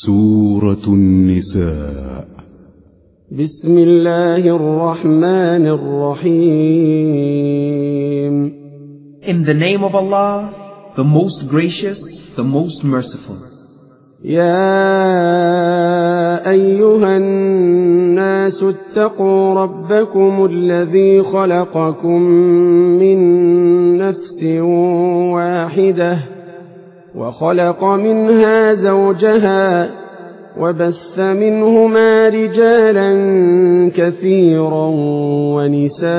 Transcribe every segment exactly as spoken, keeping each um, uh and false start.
سورة النساء. بسم الله الرحمن الرحيم. In the name of Allah, the most gracious, the most merciful. يا أيها الناس اتقوا ربكم الذي خلقكم من نفس واحدة وخلق منها زوجها وبث منهما رجالا كثيرا ونساء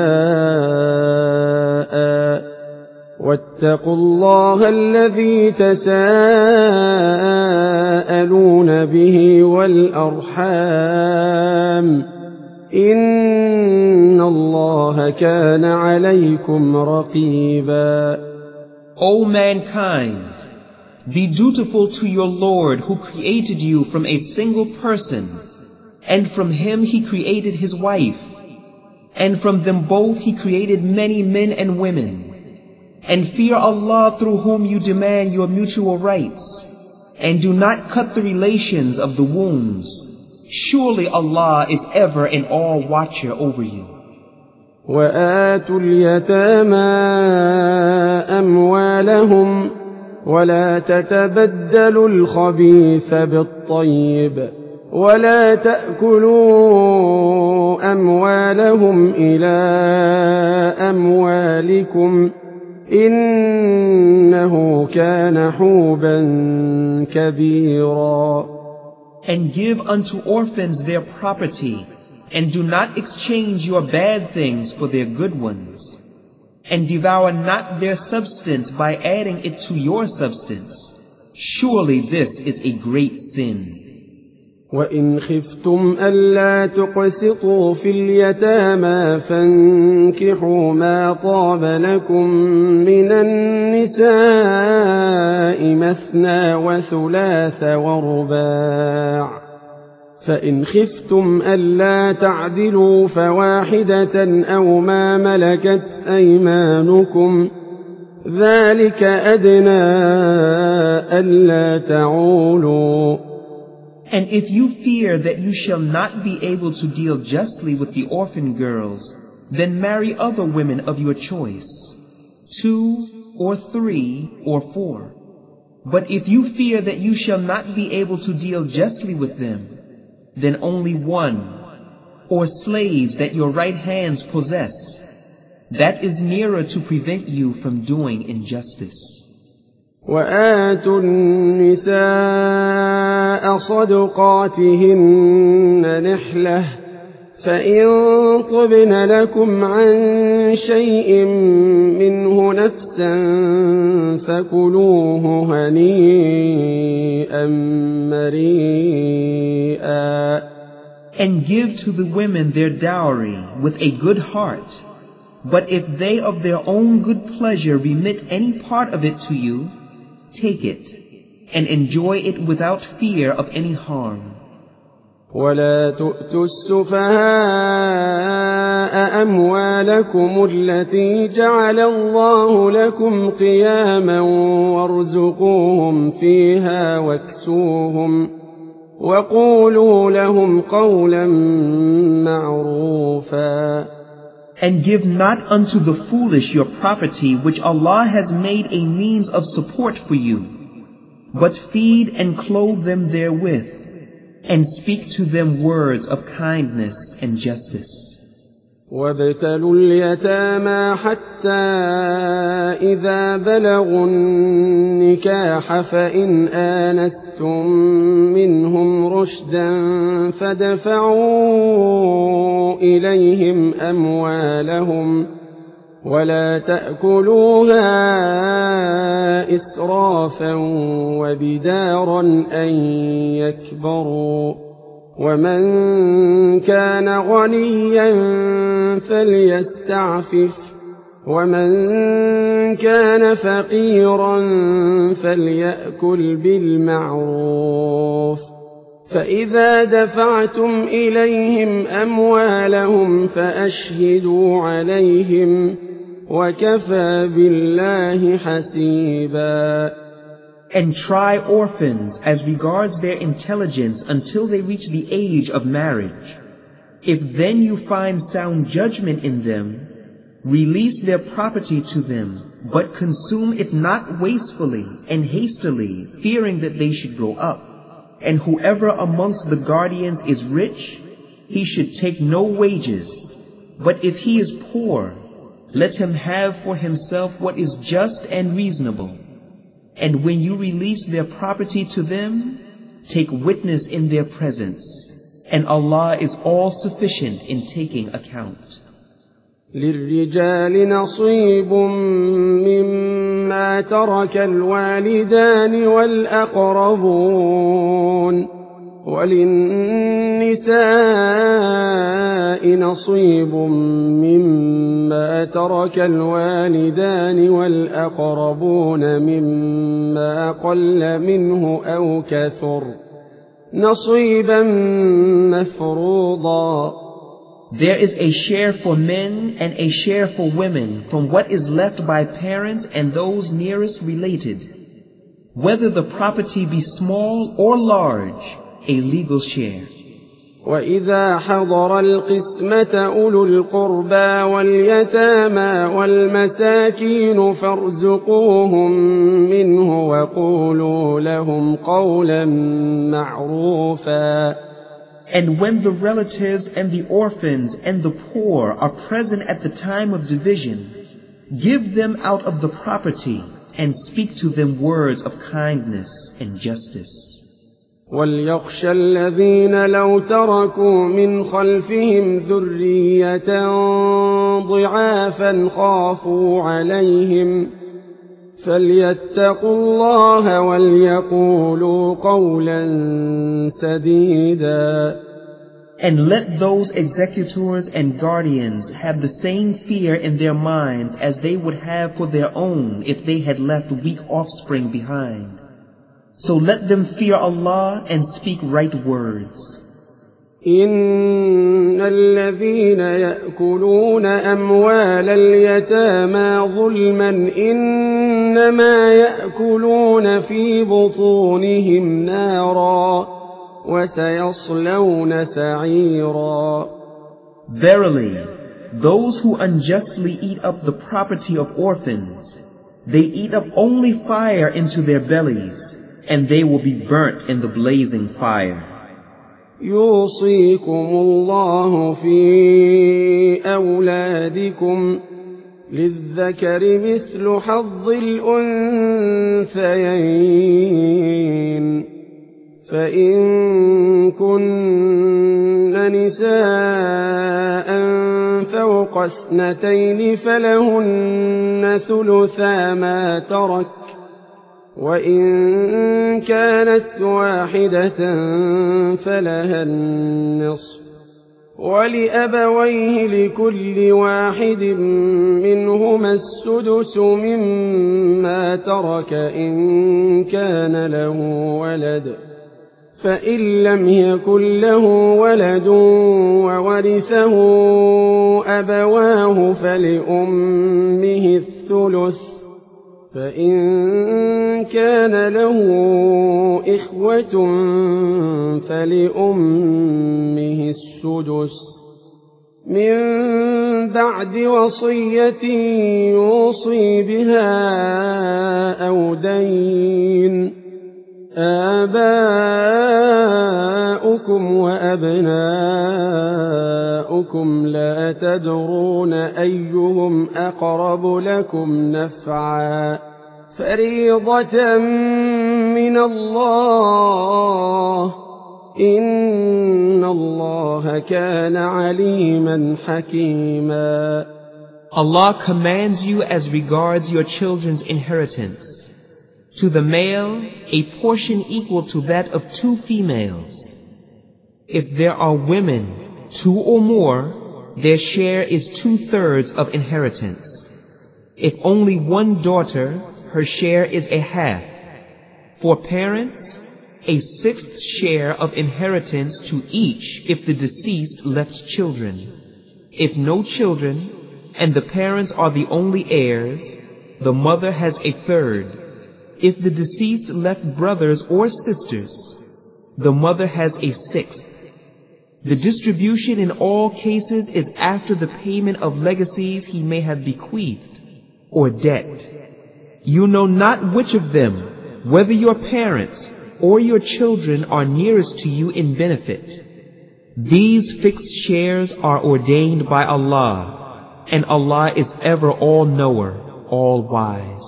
واتقوا الله الذي تساءلون به والأرحام إن الله كان عليكم رقيبا. O mankind, be dutiful to your Lord who created you from a single person, and from him he created his wife, and from them both he created many men and women. And fear Allah through whom you demand your mutual rights, and do not cut the relations of the wombs. Surely Allah is ever and all watcher over you. وآتوا اليتامى أموالهم ولا تتبدلوا الخبيث بالطيب ولا تأكلوا أموالهم إلى أموالكم إنه كان حوبا كبيرا. And give unto orphans their property, and do not exchange your bad things for their good ones. And devour not their substance by adding it to your substance. Surely this is a great sin. وإن خفتم ألا تقسطوا في اليتامى فانكحوا ما طاب لكم من النساء مثنى وثلاث ورباع فإن خفتم ألا تعدلوا فواحدة أو ما ملكت أيمانكم ذلك أدنى ألا تعولوا. And if you fear that you shall not be able to deal justly with the orphan girls, then marry other women of your choice, two or three or four. But if you fear that you shall not be able to deal justly with them, then only one, or slaves that your right hands possess. That is nearer to prevent you from doing injustice. وآتوا النساء صدقاتهن نحلة فإن طبن لكم عن شيء منه نفسا فكلوه هنيئا مريئا. And give to the women their dowry with a good heart. But if they of their own good pleasure remit any part of it to you, take it, and enjoy it without fear of any harm. ولا تؤتوا السفهاء أموالكم التي جعل الله لكم قياما وارزقوهم فيها واكسوهم وقولوا لهم قولا معروفا. And give not unto the foolish your property which Allah has made a means of support for you, but feed and clothe them therewith, and speak to them words of kindness and justice. وابتلوا اليتامى حتى إذا بلغوا النكاح فإن آنستم منهم رشدا فدفعوا إليهم أموالهم ولا تأكلوها إسرافا وبدارا أن يكبروا ومن كان غنيا فليستعفف ومن كان فقيرا فليأكل بالمعروف فإذا دفعتم إليهم أموالهم فأشهدوا عليهم وكفى بالله حسيبا. And try orphans as regards their intelligence until they reach the age of marriage. If then you find sound judgment in them, release their property to them, but consume it not wastefully and hastily, fearing that they should grow up. And whoever amongst the guardians is rich, he should take no wages. But if he is poor, let him have for himself what is just and reasonable. And when you release their property to them, take witness in their presence, and Allah is all sufficient in taking account. للرجال نصيب مما ترك الوالدان والأقربون وللنساء نصيب مما ترك الوالدان والأقربون مما قل منه أو كثر نصيبا مفروضا. There is a share for men and a share for women from what is left by parents and those nearest related, whether the property be small or large, a legal share. وإذا حضر القسمة أولو القربى واليتامى والمساكين فارزقوهم منه وقولوا لهم قولا معروفا. And when the relatives and the orphans and the poor are present at the time of division, give them out of the property and speak to them words of kindness and justice. وَلْيَخْشَ الَّذِينَ لَوْ تَرَكُوا مِنْ خَلْفِهِمْ ذُرِّيَّةً ضِعَافًا خَافُوا عَلَيْهِمْ فَلْيَتَّقُوا اللَّهَ وَلْيَقُولُوا قَوْلًا سَدِيدًا. And let those executors and guardians have the same fear in their minds as they would have for their own if they had left weak offspring behind. So let them fear Allah and speak right words. إن الذين يأكلون أموال اليتامى ظلما إنما يأكلون في بطونهم نارا وسيصلون سعيرا. Verily, those who unjustly eat up the property of orphans, they eat up only fire into their bellies, and they will be burnt in the blazing fire. يوصيكم الله في أولادكم للذكر مثل حظ الأنثيين فإن كن نساء فوق اثنتين فلهن ثلثا ما ترك وإن كانت واحدة فلها النصف ولأبويه لكل واحد منهما السدس مما ترك إن كان له ولد فإن لم يكن له ولد وورثه أبواه فلأمه الثلث فإن كان له إخوة فلأمه السدس من بعد وصية يوصي بها أو دين. آباؤكم وأبناؤكم لا تدرون أيهم أقرب لكم نفعا فريضة من الله إن الله كان عليما حكيما. Allah commands you as regards your children's inheritance. To the male, a portion equal to that of two females. If there are women, two or more, their share is two-thirds of inheritance. If only one daughter, her share is a half. For parents, a sixth share of inheritance to each if the deceased left children. If no children, and the parents are the only heirs, the mother has a third. If the deceased left brothers or sisters, the mother has a sixth. The distribution in all cases is after the payment of legacies he may have bequeathed or debt. You know not which of them, whether your parents or your children, are nearest to you in benefit. These fixed shares are ordained by Allah, and Allah is ever all-knower, all-wise.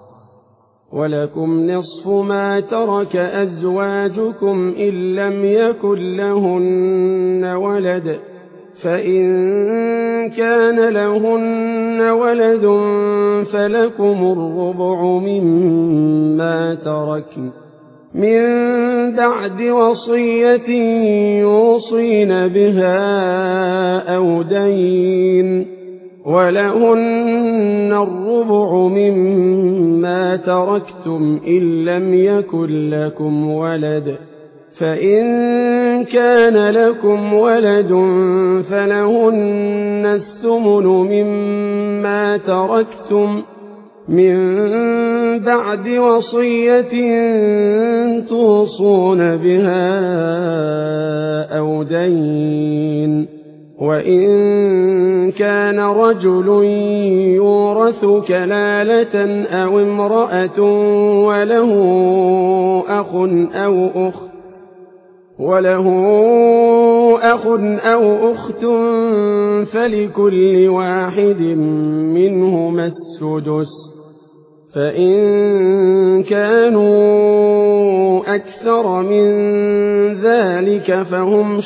ولكم نصف ما ترك أزواجكم إن لم يكن لهن ولد فإن كان لهن ولد فلكم الربع مما تركن من بعد وصية يوصين بها أو دين ولهن الربع مما تركتم إن لم يكن لكم ولد فإن كان لكم ولد فلهن الثمن مما تركتم من بعد وصية توصون بها أو دين وإن كان رجل يورث كلالة أو امرأة وله أخ أو أخت وله أخ أو أخت فلكل واحد منهما السدس فإن كانوا أكثر من ذلك فهم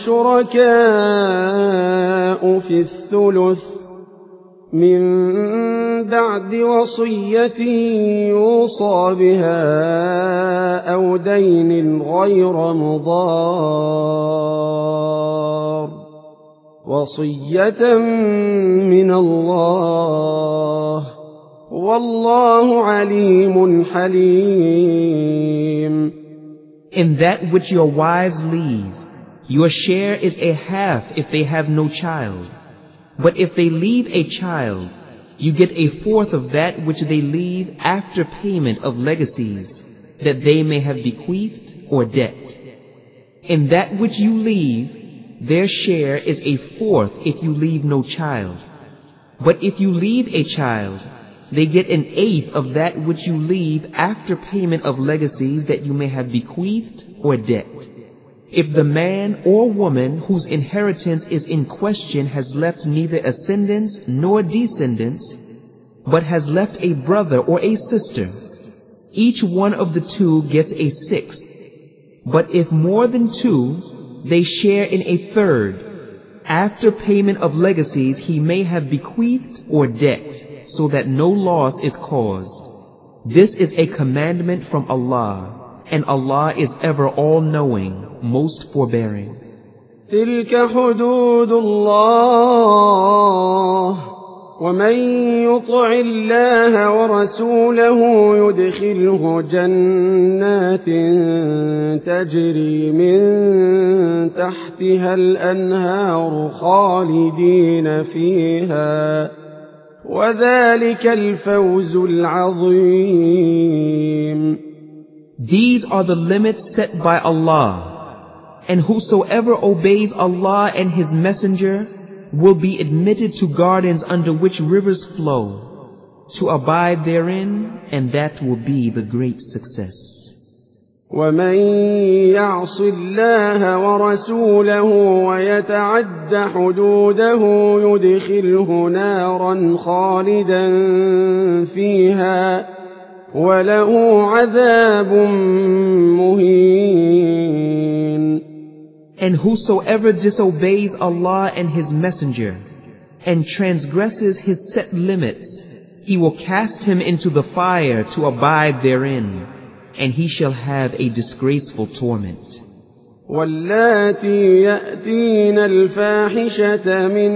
شركاء في الثلث من بعد وصية يوصى بها أو دين غير مضار وصية من الله والله عليم حليم. In that which your wives leave, your share is a half if they have no child. But if they leave a child, you get a fourth of that which they leave after payment of legacies that they may have bequeathed or debt. In that which you leave, their share is a fourth if you leave no child. But if you leave a child, they get an eighth of that which you leave after payment of legacies that you may have bequeathed or debt. If the man or woman whose inheritance is in question has left neither ascendants nor descendants, but has left a brother or a sister, each one of the two gets a sixth. But if more than two, they share in a third, after payment of legacies he may have bequeathed or debt, so that no loss is caused. This is a commandment from Allah, and Allah is ever all-knowing, most forbearing. تلك حدود الله ومن يطع الله ورسوله يدخله جنات تجري من تحتها الأنهار خالدين فيها وذلك الفوز العظيم. These are the limits set by Allah, and whosoever obeys Allah and His Messenger will be admitted to gardens under which rivers flow, to abide therein, and that will be the great success. ومن يعص الله ورسوله ويتعد حدوده يدخله نارا خالدا فيها وله عذاب مهين. And whosoever disobeys Allah and His Messenger and transgresses His set limits, He will cast him into the fire to abide therein, and he shall have a disgraceful torment. واللاتي يأتين الفاحشة من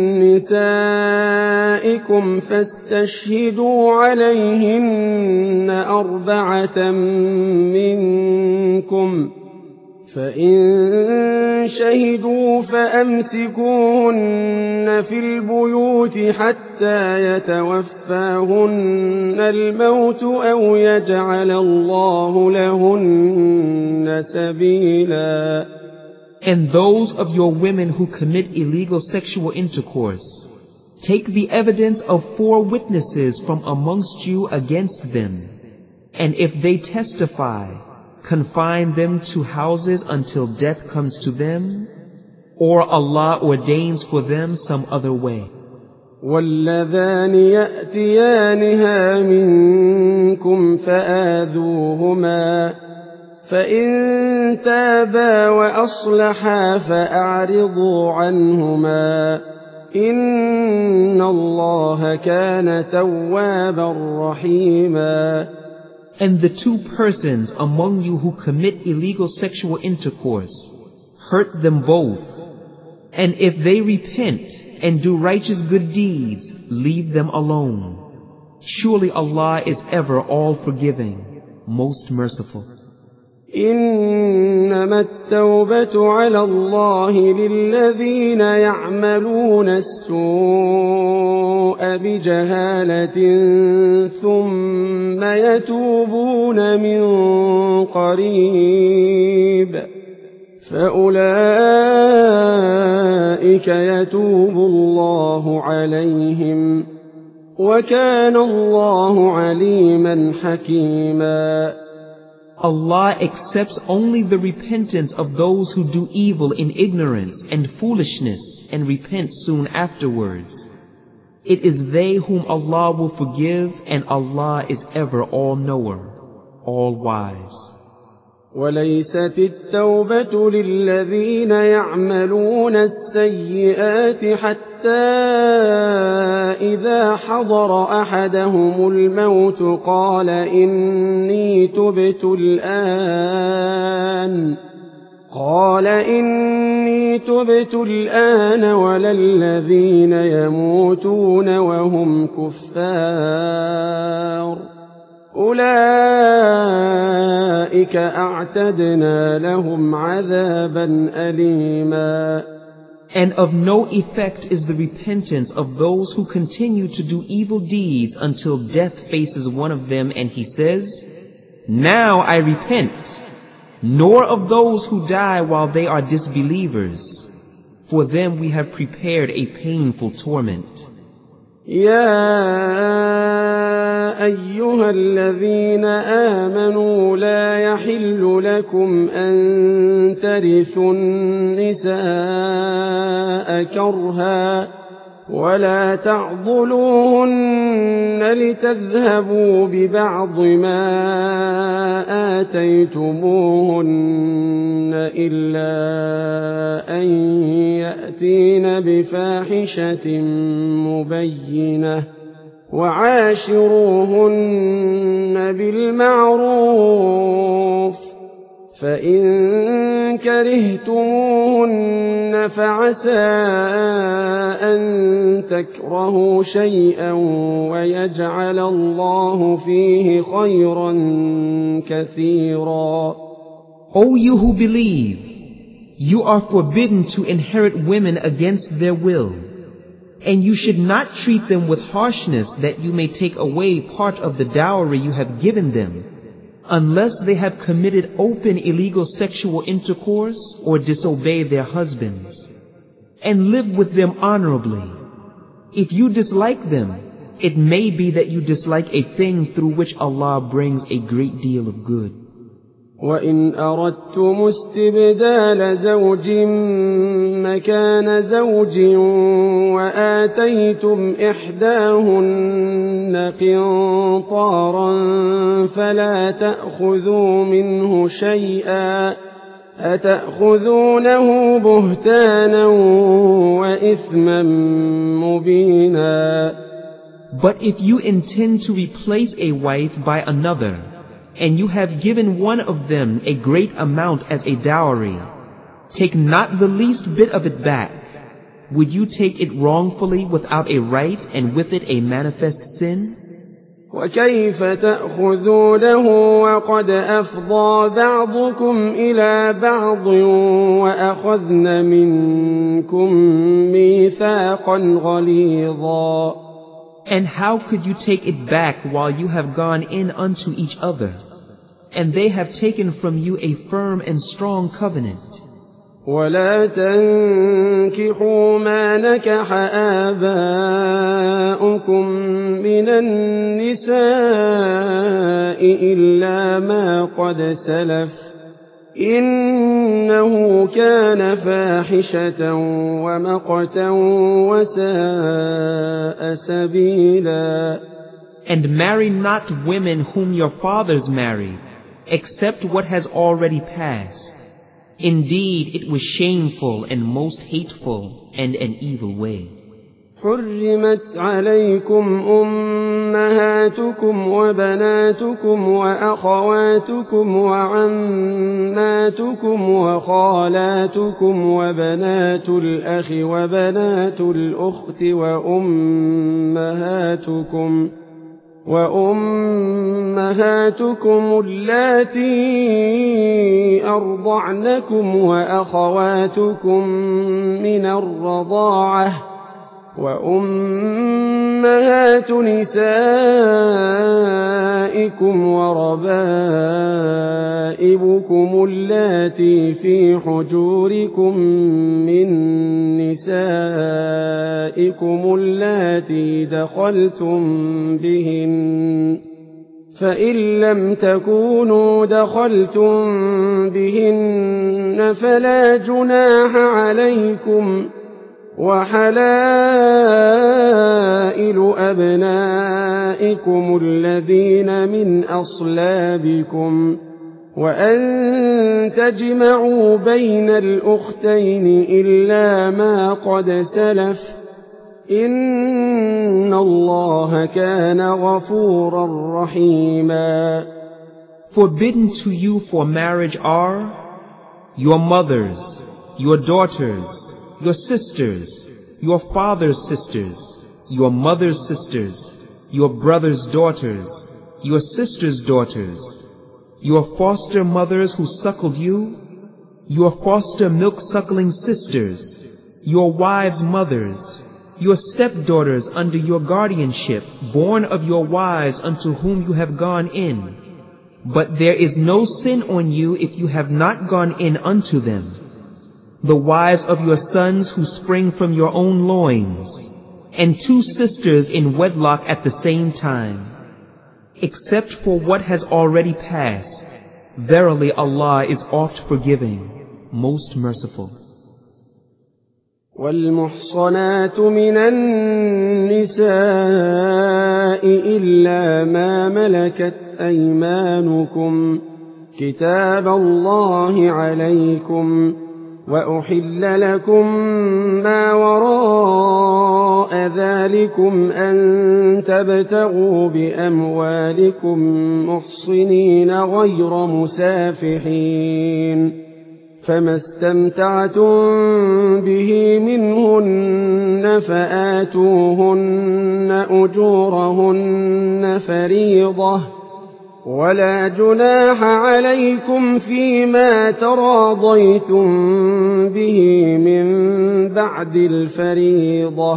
نسائكم فاستشهدوا عليهن أربعة منكم فإن شهدوا فأمسكوهن في البيوت حتى يتوفاهن الموت أو يجعل الله لهن سبيلا. And those of your women who commit illegal sexual intercourse, take the evidence of four witnesses from amongst you against them, and if they testify, confine them to houses until death comes to them, or Allah ordains for them some other way. واللذان يأتيانها منكم فآذوهما فإن تابا وأصلحا فأعرضوا عنهما إن الله كان توابا رحيما. And the two persons among you who commit illegal sexual intercourse, hurt them both. And if they repent and do righteous good deeds, leave them alone. Surely Allah is ever all forgiving, most merciful. إنما التوبة على الله للذين يعملون السوء بجهالة ثم يتوبون من قريب فأولئك يتوب الله عليهم وكان الله عليما حكيما. Allah accepts only the repentance of those who do evil in ignorance and foolishness and repent soon afterwards. It is they whom Allah will forgive, and Allah is ever all-knower, all-wise. وليست التوبة للذين يعملون السيئات حتى إذا حضر أحدهم الموت قال إني تبت الآن قال إني تبت الآن ولا الذين يموتون وهم كفار أولئك أعتدنا لهم عذابا أليما. And of no effect is the repentance of those who continue to do evil deeds until death faces one of them and he says, "Now I repent," nor of those who die while they are disbelievers. For them we have prepared a painful torment. يا أيها الذين آمنوا لا يحل لكم أن ترثوا النساء كرها ولا تعضلوهن لتذهبوا ببعض ما آتيتموهن إلا أن يأتين بفاحشة مبينة وعاشروهن بالمعروف فإن كرهتموهن فعسى أن تكرهوا شيئا ويجعل الله فيه خيرا كثيرا. O you who believe, you are forbidden to inherit women against their will, and you should not treat them with harshness that you may take away part of the dowry you have given them, unless they have committed open illegal sexual intercourse or disobey their husbands, and live with them honorably. If you dislike them, it may be that you dislike a thing through which Allah brings a great deal of good. وَإِنْ أَرَدْتُمُ اسْتِبْدَالَ زَوْجٍ مَكَانَ زَوْجٍ وَآتَيْتُمْ إِحْدَاهُنَّ قِنطَارًا فَلَا تَأْخُذُوا مِنْهُ شَيْئًا أَتَأْخُذُونَهُ بُهْتَانًا وَإِثْمًا مُبِينًا. But if you intend to replace a wife by another, and you have given one of them a great amount as a dowry, take not the least bit of it back. Would you take it wrongfully without a right and with it a manifest sin? وكيف تأخذونه وقد أفضى بعضكم إلى بعض وأخذن منكم ميثاقا غليظا. And how could you take it back while you have gone in unto each other, and they have taken from you a firm and strong covenant? ولا تنكحوا ما نكح آباؤكم من النساء إلا ما قد سلف إنه كان فاحشة ومقتا وساء سبيلا. And marry not women whom your fathers married, except what has already passed. Indeed, it was shameful and most hateful and an evil way. حرمت عليكم أمهاتكم وبناتكم وأخواتكم وعماتكم وخالاتكم وبنات الأخ وبنات الأخت وأمهاتكم وأمهاتكم اللاتي أرضعنكم وأخواتكم من الرضاعة وأمهات نسائكم وربائبكم اللاتي في حجوركم من نسائكم اللاتي دخلتم بهن فإن لم تكونوا دخلتم بهن فلا جناح عليكم وحلائل أبنائكم الذين من أصلابكم وأن تجمعوا بين الأختين إلا ما قد سلف إن الله كان غفورا رحيما. Forbidden to you for marriage are your mothers, your daughters, your sisters, your father's sisters, your mother's sisters, your brother's daughters, your sister's daughters, your foster mothers who suckled you, your foster milk-suckling sisters, your wives' mothers, your stepdaughters under your guardianship, born of your wives unto whom you have gone in. But there is no sin on you if you have not gone in unto them. The wives of your sons who spring from your own loins, and two sisters in wedlock at the same time, except for what has already passed. Verily Allah is oft forgiving, most merciful. والمحصنات من النساء إلا ما ملكت أيمانكم كتاب الله عليكم وأحل لكم ما وراء ذلكم أن تبتغوا بأموالكم محصنين غير مسافحين فما استمتعتم به منهن فآتوهن أجورهن فريضة ولا جناح عليكم فيما تراضيتم به من بعد الفريضة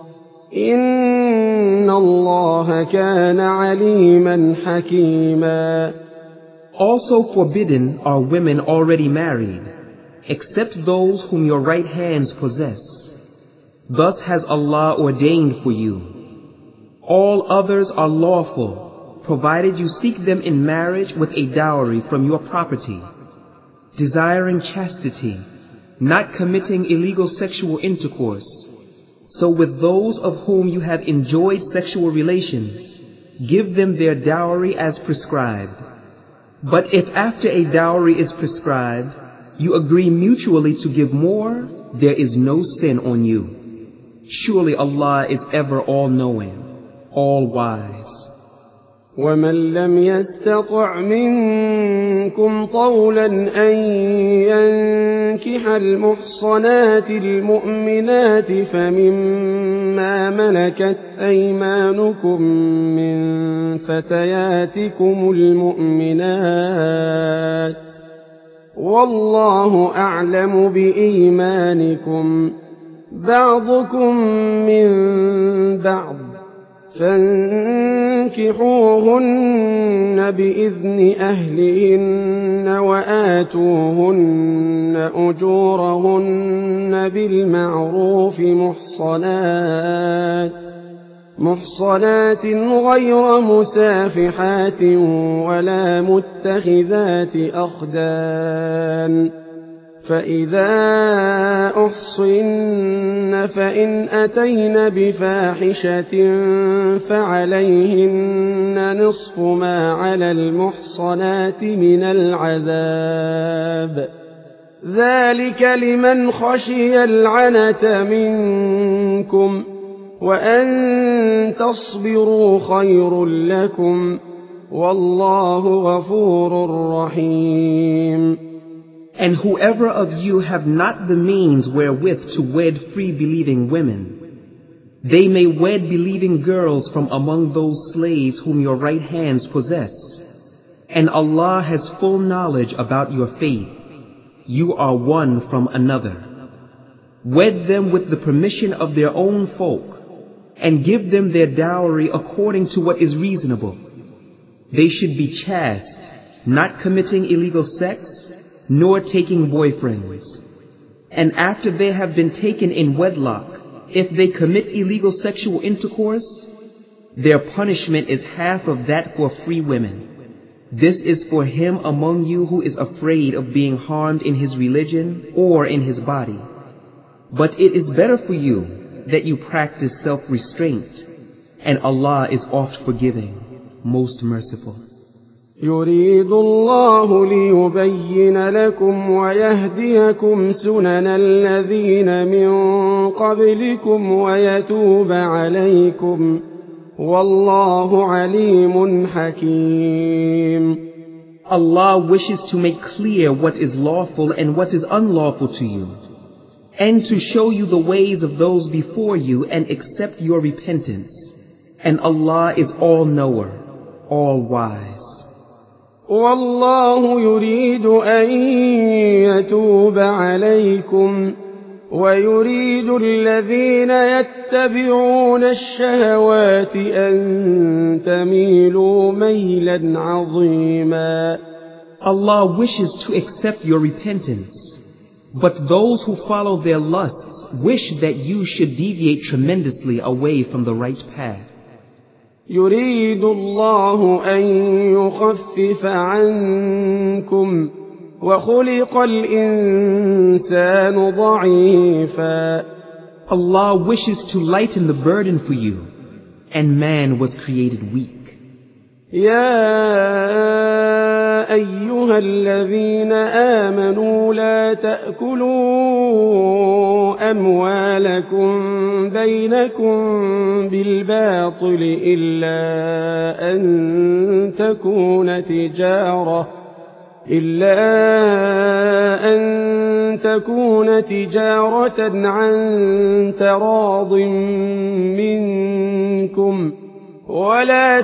إن الله كان عليما حكيما. Also forbidden are women already married, except those whom your right hands possess. Thus has Allah ordained for you. All others are lawful, provided you seek them in marriage with a dowry from your property, desiring chastity, not committing illegal sexual intercourse. So with those of whom you have enjoyed sexual relations, give them their dowry as prescribed. But if after a dowry is prescribed, you agree mutually to give more, there is no sin on you. Surely Allah is ever all-knowing, all-wise. ومن لم يستطع منكم طولا أن ينكح المحصنات المؤمنات فمما ملكت أيمانكم من فتياتكم المؤمنات والله أعلم بإيمانكم بعضكم من بعض فانكحوهن بإذن أهلهن وآتوهن أجورهن بالمعروف محصنات محصنات غير مسافحات ولا متخذات أخدان فإذا أحصن فإن أتين بفاحشة فعليهن نصف ما على المحصنات من العذاب ذلك لمن خشي العنة منكم وأن تصبروا خير لكم والله غفور رحيم. And whoever of you have not the means wherewith to wed free believing women, they may wed believing girls from among those slaves whom your right hands possess. And Allah has full knowledge about your faith. You are one from another. Wed them with the permission of their own folk, and give them their dowry according to what is reasonable. They should be chaste, not committing illegal sex, nor taking boyfriends. And after they have been taken in wedlock, if they commit illegal sexual intercourse, their punishment is half of that for free women. This is for him among you who is afraid of being harmed in his religion or in his body. But it is better for you that you practice self-restraint, and Allah is oft forgiving, most merciful. يريد الله ليبين لكم ويهديكم سنن الذين من قبلكم ويتوب عليكم والله عليم حكيم. Allah wishes to make clear what is lawful and what is unlawful to you, and to show you the ways of those before you and accept your repentance. And Allah is all-knower, all-wise. والله يريد أن يتوب عليكم ويريد الذين يتبعون الشهوات أن تميلوا ميلا عظيما. Allah wishes to accept your repentance, but those who follow their lusts wish that you should deviate tremendously away from the right path. يريد الله أن يخفف عنكم وخلق الإنسان ضعيفا. Allah wishes to lighten the burden for you, and man was created weak. يا أيها الذين آمنوا لا تأكلوا أموالكم بينكم بالباطل إلا أن تكون تجارة إلا أن تكون تجارة عن تراض منكم ولا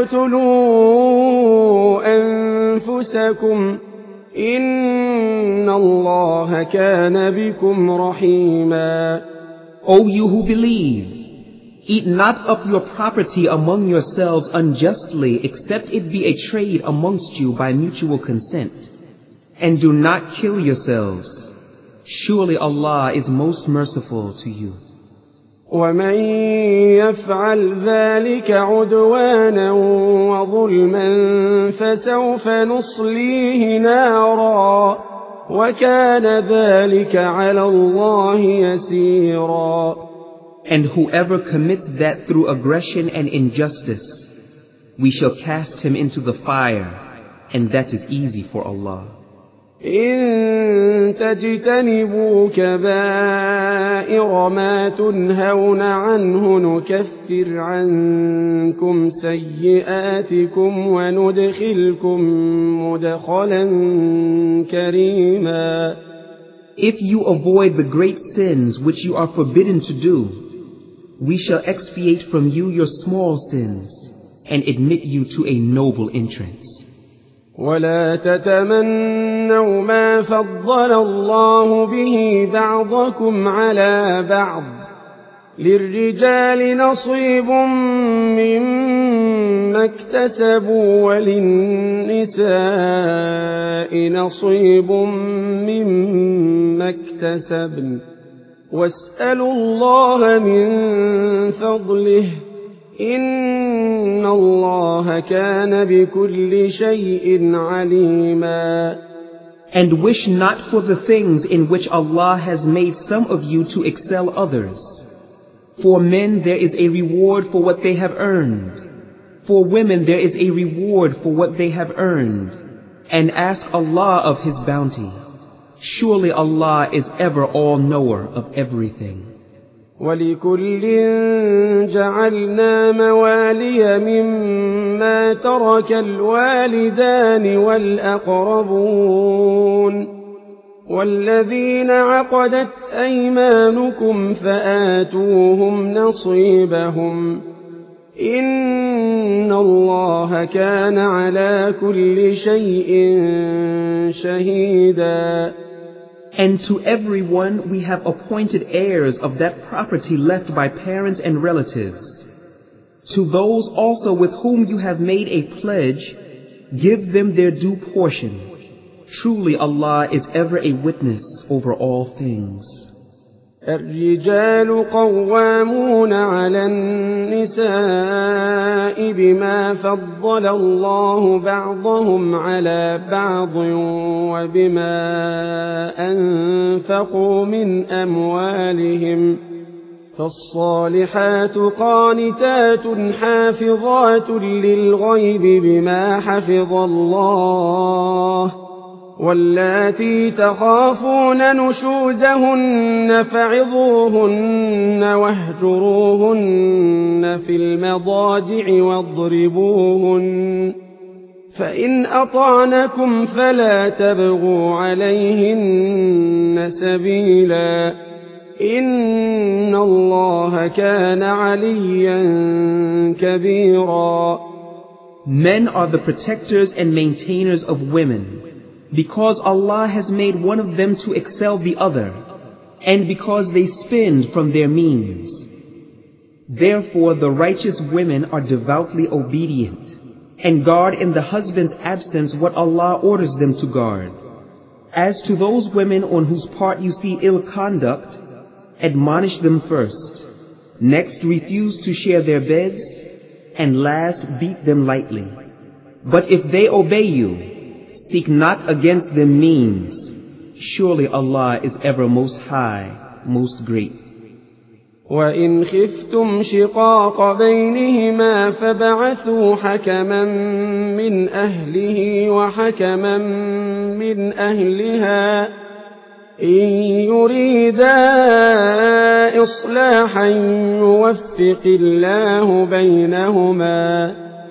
تقتلوا أنفسكم إن الله كان بكم رحيما. O you who believe, eat not up your property among yourselves unjustly except it be a trade amongst you by mutual consent. And do not kill yourselves. Surely Allah is most merciful to you. ومن يفعل ذلك عدوانا وظلما فسوف نصليه نارا وكان ذلك على الله يسيرا. And whoever commits that through aggression and injustice, we shall cast him into the fire, and that is easy for Allah. إن تجتنبوا كبائر ما تنهون عنه نكفر عنكم سيئاتكم وندخلكم مدخلا كريما. If you avoid the great sins which you are forbidden to do, we shall expiate from you your small sins and admit you to a noble entrance. ولا تتمنوا ما فضل الله به بعضكم على بعض للرجال نصيب مما اكتسبوا وللنساء نصيب مما اكتسبن واسألوا الله من فضله إن الله كان بكل شيء عليما. And wish not for the things in which Allah has made some of you to excel others. For men there is a reward for what they have earned. For women there is a reward for what they have earned. And ask Allah of His bounty. Surely Allah is ever all-knower of everything. وَلِكُلٍّ جَعَلْنَا مَوَالِيَ مِمَّا تَرَكَ الْوَالِدَانِ وَالْأَقْرَبُونَ وَالَّذِينَ عَقَدَتْ أَيْمَانُكُمْ فَآتُوهُمْ نَصِيبَهُمْ إِنَّ اللَّهَ كَانَ عَلَى كُلِّ شَيْءٍ شَهِيدًا. And to everyone we have appointed heirs of that property left by parents and relatives. To those also with whom you have made a pledge, give them their due portion. Truly Allah is ever a witness over all things. الرجال قوامون على النساء بما فضل الله بعضهم على بعض وبما أنفقوا من أموالهم فالصالحات قانتات حافظات للغيب بما حفظ الله واللاتي تخافون نشوزهن فعظوهن واهجروهن في المضاجع واضربوهن فإن أطعنكم فلا تبغوا عليهن سبيلا إن الله كان عليا كبيرا. Men are the protectors and maintainers of women, because Allah has made one of them to excel the other, and because they spend from their means. Therefore the righteous women are devoutly obedient, and guard in the husband's absence what Allah orders them to guard. As to those women on whose part you see ill conduct, admonish them first, next refuse to share their beds, and last beat them lightly. But if they obey you, seek not against them means. Surely Allah is ever most high, most great. وَإِنْ خِفْتُمْ شِقَاقَ بَيْنِهِمَا فَابْعَثُوا حَكَمًا مِّنْ أَهْلِهِ وَحَكَمًا مِّنْ أَهْلِهَا إِنْ يُرِيدَا إِصْلَاحًا يُوَفِّقِ اللَّهُ بَيْنَهُمَا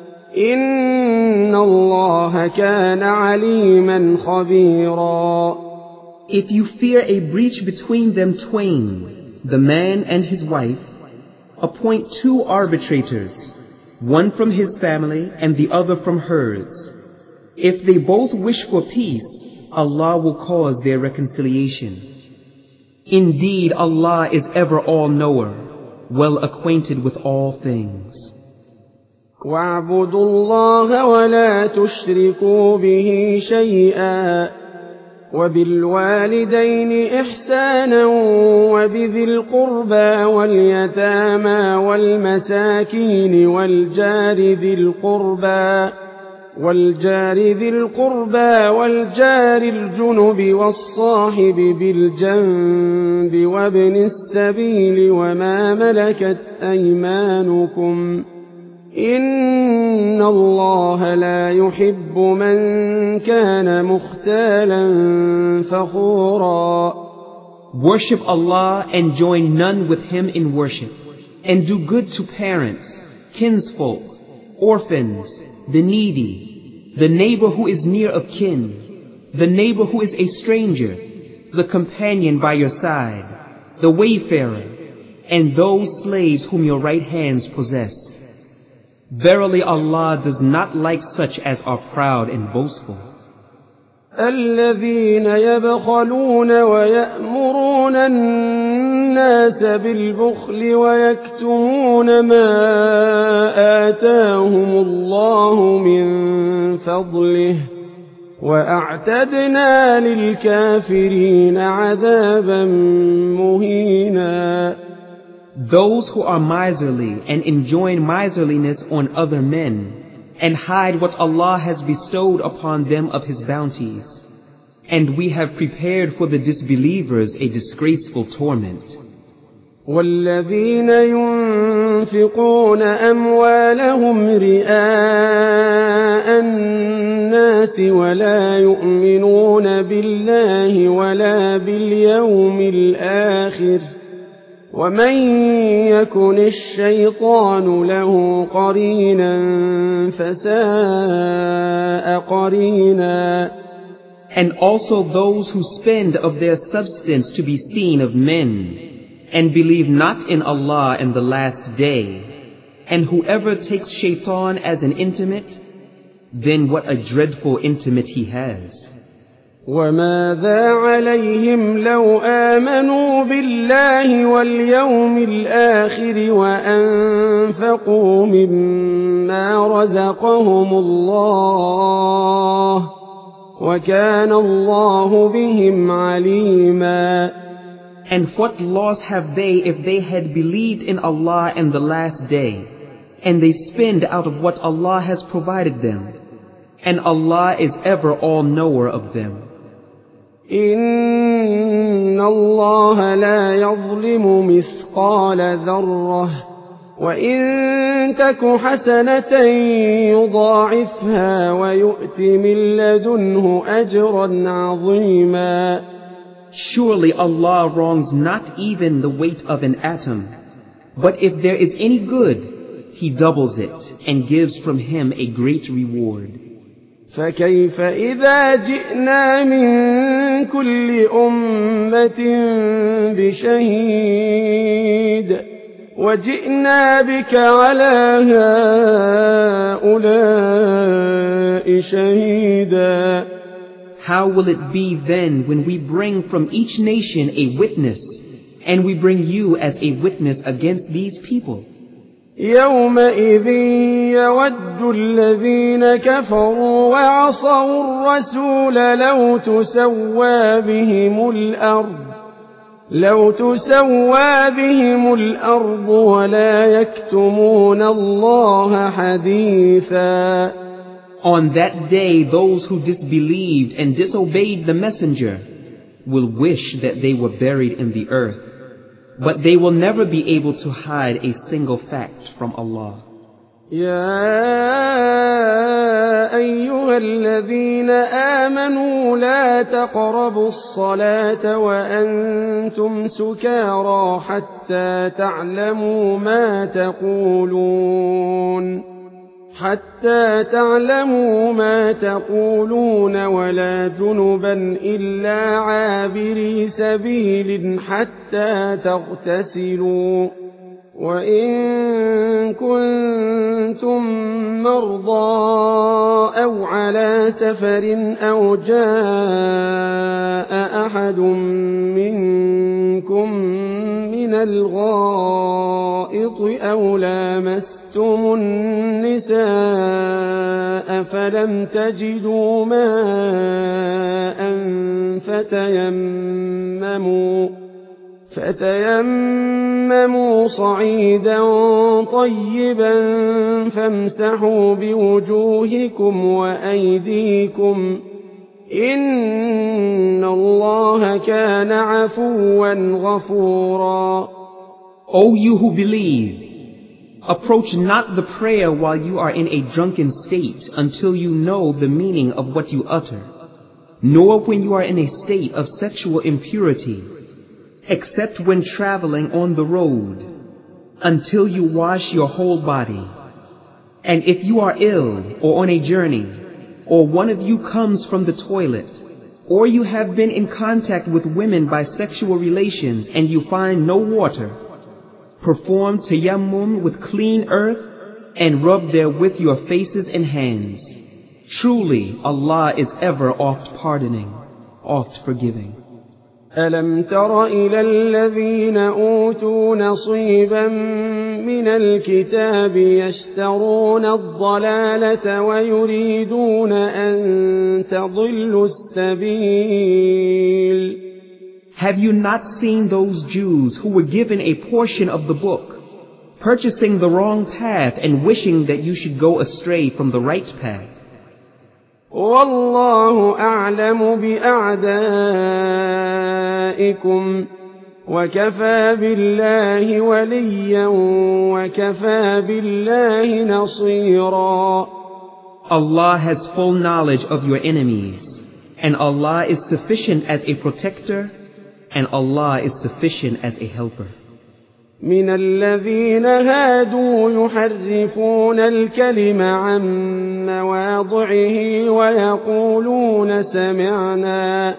إِنَّ اللَّهَ كَانَ عَلِيمًا خَبِيرًا. If you fear a breach between them twain, the man and his wife, appoint two arbitrators, one from his family and the other from hers. If they both wish for peace, Allah will cause their reconciliation. Indeed, Allah is ever all-knower, well acquainted with all things. وَاعْبُدُوا اللَّهَ وَلَا تُشْرِكُوا بِهِ شَيْئًا وَبِالْوَالِدَيْنِ إِحْسَانًا وَبِذِي الْقُرْبَى وَالْيَتَامَى وَالْمَسَاكِينِ وَالْجَارِ ذِي الْقُرْبَى والجار ذي القربى والجار الجنب والصاحب بالجنب وابن السبيل وما ملكت أيمانكم إن الله لا يحب من كان مختالا فخورا. Worship Allah and join none with Him in worship, and do good to parents, kinsfolk, orphans, the needy, the neighbor who is near of kin, the neighbor who is a stranger, the companion by your side, the wayfarer, and those slaves whom your right hands possess. Verily Allah does not like such as are proud and boastful. الذين يبخلون ويأمرون الناس بالبخل ويكتمون ما آتاهم الله من فضله وأعتدنا للكافرين عذابا مهينا. Those who are miserly and enjoin miserliness on other men, and hide what Allah has bestowed upon them of His bounties. And we have prepared for the disbelievers a disgraceful torment. والذين ينفقون أموالهم رئاء الناس ولا يؤمنون بالله ولا باليوم الآخر ومن يكن الشيطان له قرينا فساء قرينا. And also those who spend of their substance to be seen of men, and believe not in Allah and the last day, and whoever takes shaitan as an intimate, then what a dreadful intimate he has. وماذا عليهم لو آمنوا بالله واليوم الآخر وأنفقوا مما رزقهم الله وكان الله بهم عليما. And what loss have they if they had believed in Allah and the last day, and they spend out of what Allah has provided them, and Allah is ever all-knower of them. إن الله لا يظلم مثقال ذرة وإن تك حسنة يضاعفها ويؤت من لدنه أجرا عظيما. Surely Allah wrongs not even the weight of an atom, but if there is any good, He doubles it and gives from Him a great reward. فكيف إذا جئنا من كل أمة بشهيد وجئنا بك على هؤلاء شهيدا. How will it be then when we bring from each nation a witness, and we bring you as a witness against these people? يومئذ يود الذين كفروا وعصوا الرسول لو تسوى بهم الأرض لو تسوى بهم الأرض ولا يكتمون الله حديثا. On that day, those who disbelieved and disobeyed the messenger will wish that they were buried in the earth, but they will never be able to hide a single fact from Allah. يا أيها الذين آمنوا لا تقربوا الصلاة وأنتم سكارى حتى تعلموا ما تقولون حتى تعلموا ما تقولون ولا جنبا إلا عابري سبيل حتى تغتسلوا وإن كنتم مرضى أو على سفر أو جاء أحد منكم من الغائط أو لامستم النساء فلم تجدوا ماء فتيمموا فتيمموا صعيدا طيبا فامسحوا بوجوهكم وأيديكم إن الله كان عفوا غفورا. O you who believe, Approach not the prayer while you are in a drunken state until you know the meaning of what you utter, nor when you are in a state of sexual impurity, except when traveling on the road, until you wash your whole body. And if you are ill or on a journey, or one of you comes from the toilet, or you have been in contact with women by sexual relations and you find no water, perform tayammum with clean earth and rub therewith your faces and hands. Truly, Allah is ever oft pardoning, oft forgiving. ألم تر إلى الذين أوتوا نصيبا من الكتاب يشترون الضلالة ويريدون أن تضلوا السبيل. Have you not seen those Jews who were given a portion of the book, purchasing the wrong path and wishing that you should go astray from the right path? والله أعلم بأعدائكم وكفى بالله وليا وكفى بالله نصيرا. Allah has full knowledge of your enemies, and Allah is sufficient as a protector, and Allah is sufficient as a helper. من الذين هادوا يحرفون الكلم عن مواضعه ويقولون سمعنا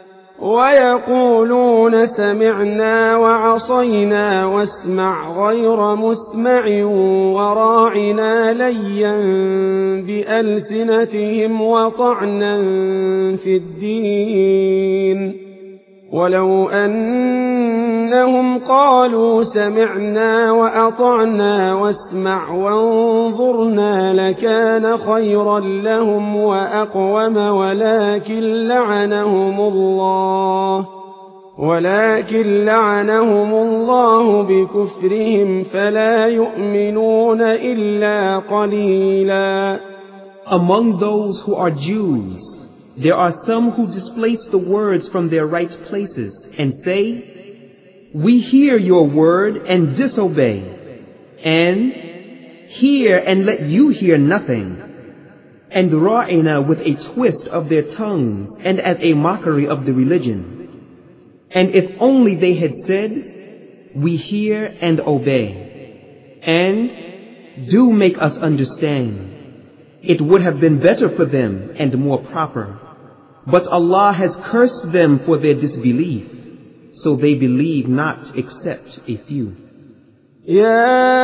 ويقولون سمعنا وعصينا واسمع غير مسمع وراعنا ليا بألسنتهم وطعنا في الدين. ولو أنهم قالوا سمعنا وأطعنا واسمع وانظرنا لكان خيرا لهم وأقوم ولكن لعنهم الله ولكن لعنهم الله بكفرهم فلا يؤمنون إلا قليلا. Among those who are Jews, there are some who displace the words from their right places and say, "We hear your word and disobey," and "Hear and let you hear nothing," and ra'ina with a twist of their tongues and as a mockery of the religion. And if only they had said, "We hear and obey," and "Do make us understand," it would have been better for them and more proper. But Allah has cursed them for their disbelief, so they believe not except a few. يا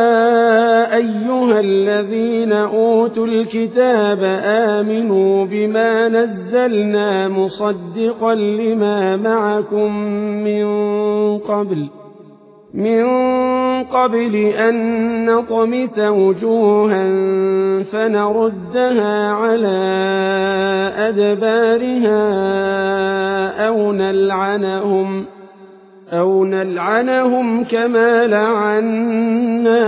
أيها الذين أوتوا الكتاب آمنوا بما نزلنا مصدقا لما معكم من قبل من قبل أن نطمس وجوها فنردها على أدبارها أو نلعنهم أو نلعنهم كما لعنا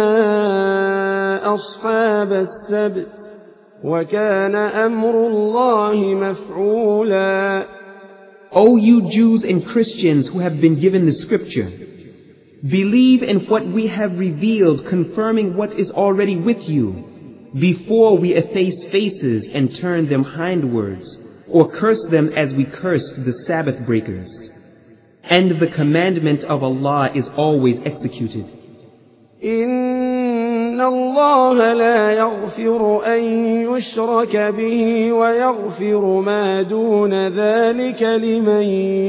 أصحاب السبت وكان أمر الله مفعولا. O you Jews and Christians who have been given the scripture, believe in what we have revealed, confirming what is already with you, before we efface faces and turn them hindwards, or curse them as we cursed the Sabbath breakers. And the commandment of Allah is always executed. إن الله لا يغفر أن يشرك به ويغفر ما دون ذلك لمن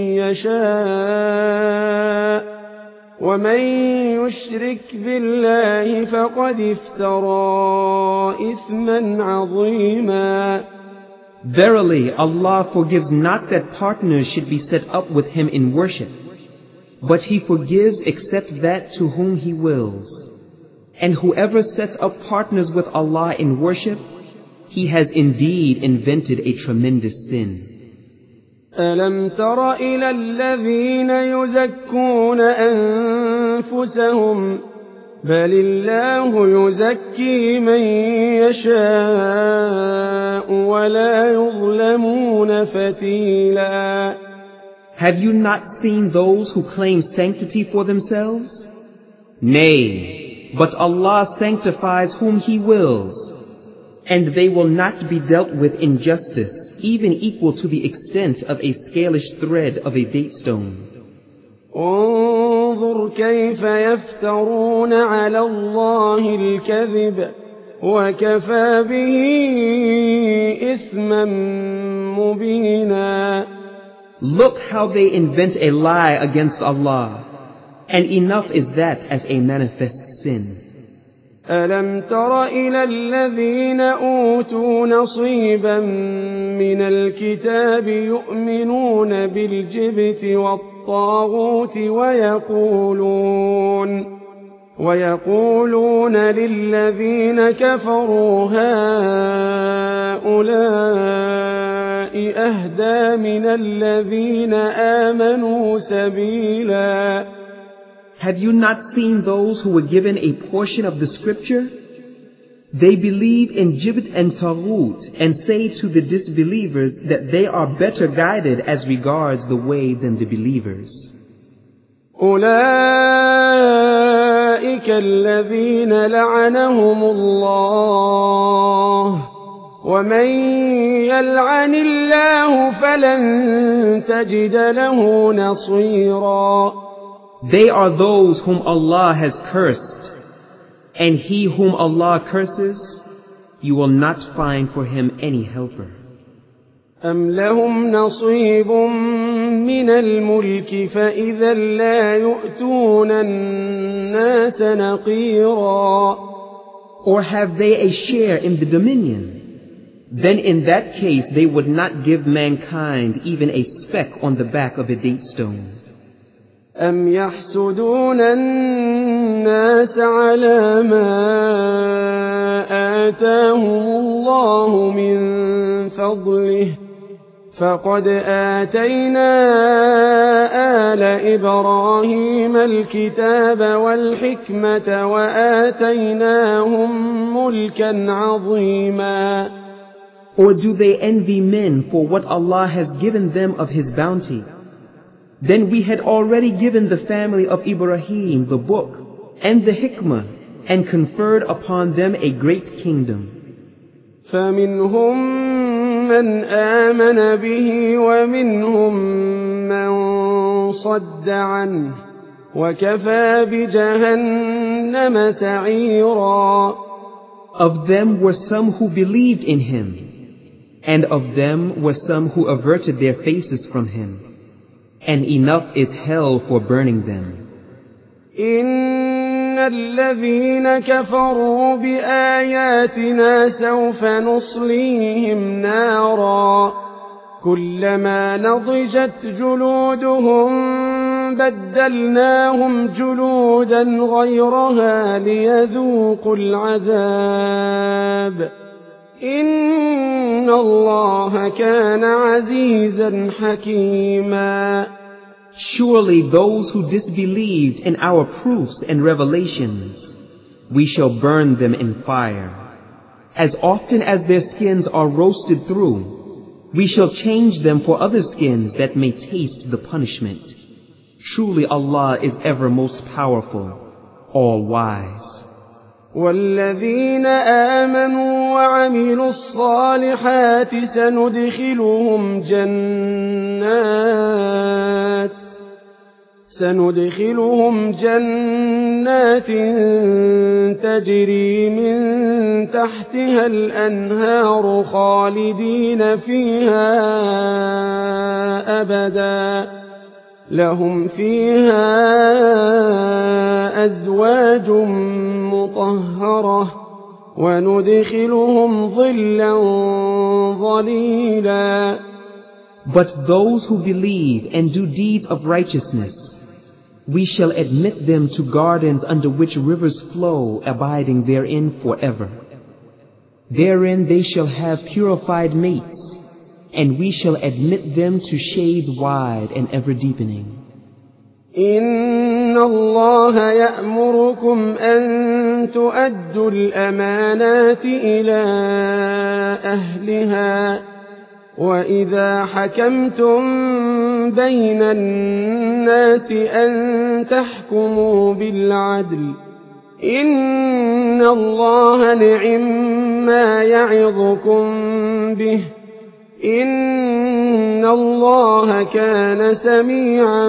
يشاء ومن يشرك بالله فقد افترى إثما عظيما. Verily, Allah forgives not that partners should be set up with Him in worship, but He forgives except that to whom He wills. And whoever sets up partners with Allah in worship, he has indeed invented a tremendous sin. ألم تر إلى الذين يزكون أنفسهم بل الله يزكي من يشاء ولا يظلمون فتيلا. Have you not seen those who claim sanctity for themselves? Nay, but Allah sanctifies whom He wills, and they will not be dealt with injustice, even equal to the extent of a scalish thread of a date stone. انظر كيف يفترون على الله الكذب وكفى به إثما مبينا. Look how they invent a lie against Allah, and enough is that as a manifest sin. ألم تر إلى الذين أوتوا نصيبا من الكتاب يؤمنون بالجبت والطاغوت ويقولون ويقولون للذين كفروا هؤلاء أهدى من الذين آمنوا سبيلا. Have you not seen those who were given a portion of the scripture? They believe in Jibit and Taghut and say to the disbelievers that they are better guided as regards the way than the believers. أولئك الذين لعنهم الله ومن يلعن الله فلن تجد له نصيرا. They are those whom Allah has cursed, and he whom Allah curses, you will not find for him any helper. أم لهم نصيب من الملك فإذا لا يؤتون الناس نقيرا. Or have they a share in the dominion? Then in that case they would not give mankind even a speck on the back of a date stone. أم يحسدون الناس على ما آتاهم الله من فضله فقد آتينا آل إبراهيم الكتاب والحكمة وآتيناهم ملكا عظيما. Or do they envy men for what Allah has given them of His bounty? Then we had already given the family of Ibrahim the book and the hikmah and conferred upon them a great kingdom. فمنهم من آمن به ومنهم من صد عنه وكفى بجهنم سعيرا. Of them were some who believed in him, and of them were some who averted their faces from him, and enough is hell for burning them. إن الذين كفروا بآياتنا سوف نصليهم نارا كلما نضجت جلودهم بدلناهم جلودا غيرها ليذوقوا العذاب إن الله كان عزيزا حكيما. Surely those who disbelieved in our proofs and revelations, we shall burn them in fire. As often as their skins are roasted through, we shall change them for other skins that may taste the punishment. Truly Allah is ever most powerful, all wise. والذين آمنوا وعملوا الصالحات سندخلهم جنات سندخلهم جنات تجري من تحتها الأنهار خالدين فيها أبدا لهم فيها أزواج مطهرة وندخلهم ظلا ظليلا. But those who believe and do deeds of righteousness, we shall admit them to gardens under which rivers flow, abiding therein forever. Therein they shall have purified mates, and we shall admit them to shades wide and ever deepening. إن الله يأمركم أن تؤدوا الأمانات إلى أهلها وإذا حكمتم بين الناس أن تحكموا بالعدل إن الله نعم ما يعظكم به إن الله كان سميعا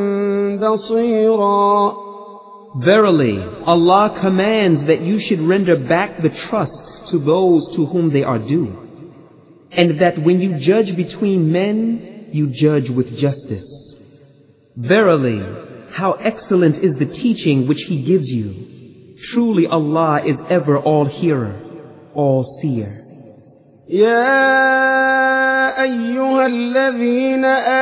بصيرا. Verily, Allah commands that you should render back the trusts to those to whom they are due, and that when you judge between men, you judge with justice. Verily, how excellent is the teaching which He gives you. Truly Allah is ever all-hearer, all-seer. يا أيها الذين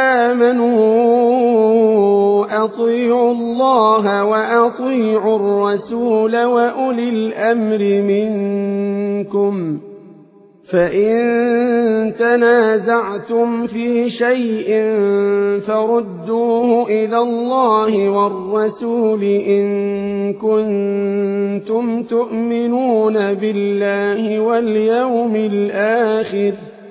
آمنوا أطيعوا الله وأطيعوا الرسول وأولي الأمر منكم فإن تنازعتم في شيء فردوه إلى الله والرسول إن كنتم تؤمنون بالله واليوم الآخر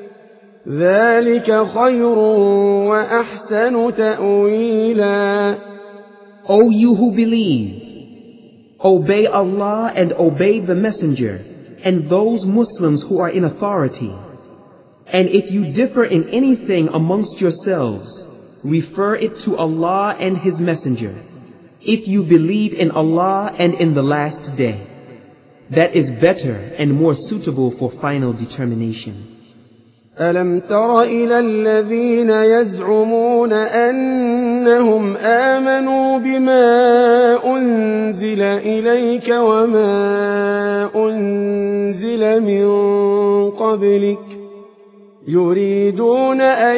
ذلك خير وأحسن تأويلا. O you who believe, obey Allah and obey the Messenger and those Muslims who are in authority. And if you differ in anything amongst yourselves, refer it to Allah and His Messenger, if you believe in Allah and in the last day. That is better and more suitable for final determination. ألم تر إلى الذين يزعمون أنهم آمنوا بما أنزل إليك وما أنزل من قبلك يريدون أن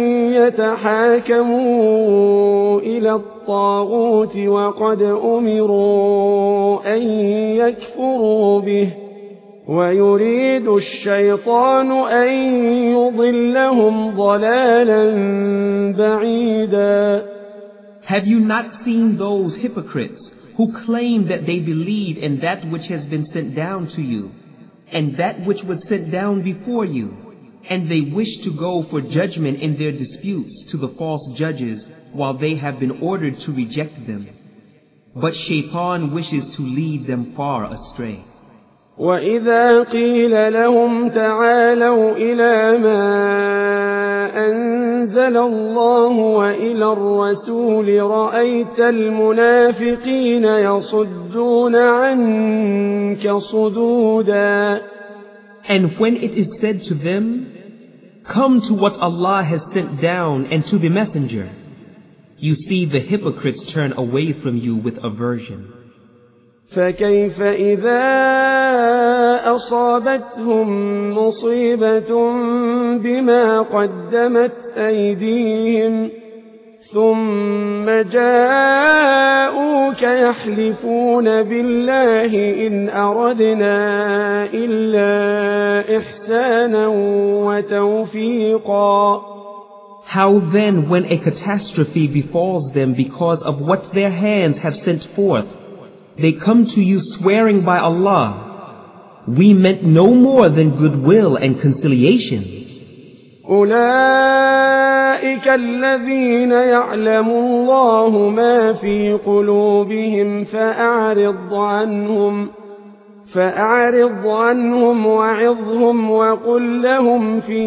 يتحاكموا إلى الطاغوت وقد أمروا أن يكفروا به ويريد الشيطان أن يضلهم ضلالا بعيدا. Have you not seen those hypocrites who claim that they believe in that which has been sent down to you and that which was sent down before you, and they wish to go for judgment in their disputes to the false judges while they have been ordered to reject them? But Shaitan wishes to lead them far astray. وإذا قيل لهم تعالوا إلى ما أنزل الله وإلى الرسول رأيت المنافقين يصدون عنك صدودا. And when it is said to them, come to what Allah has sent down and to the Messenger, you see the hypocrites turn away from you with aversion. فكيف إذا أصابتهم مصيبة بما قدمت أيديهم ثم جاءوك يحلفون بالله إن أردنا إلا إحسانا وتوفيقا. How then when a catastrophe befalls them because of what their hands have sent forth, they come to you swearing by Allah, we meant no more than goodwill and conciliation. أولئك الذين يعلم الله ما في قلوبهم فأعرض عنهم فأعرض عنهم وعظهم وقل لهم في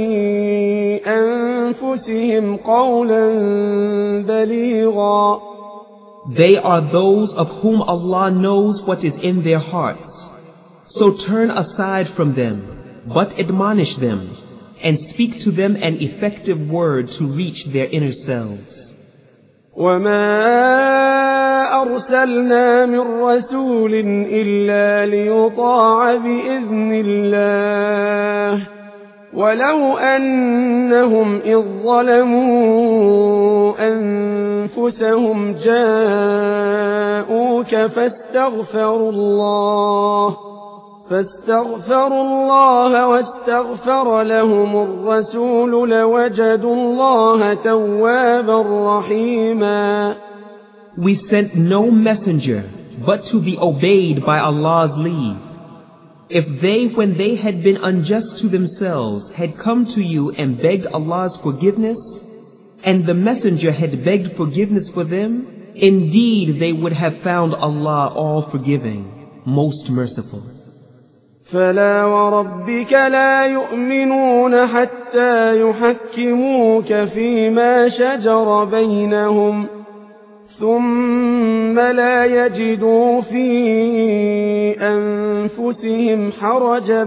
أنفسهم قولا بليغا. They are those of whom Allah knows what is in their hearts. So turn aside from them, but admonish them, and speak to them an effective word to reach their inner selves. وما أرسلنا من رسول إلا ليطاع بإذن الله ولو أنهم إذ ظلموا أنفسهم جاءوك فاستغفروا الله فاستغفروا الله واستغفر لهم الرسول لوجدوا الله توابا رحيما. We sent no messenger but to be obeyed by Allah's leave. If they, when they had been unjust to themselves, had come to you and begged Allah's forgiveness, and the messenger had begged forgiveness for them, indeed they would have found Allah all forgiving, most merciful. فلا وربك لا يؤمنون حتى يحكموك فيما شجر بينهم ثم لا يجدوا في أنفسهم حرجا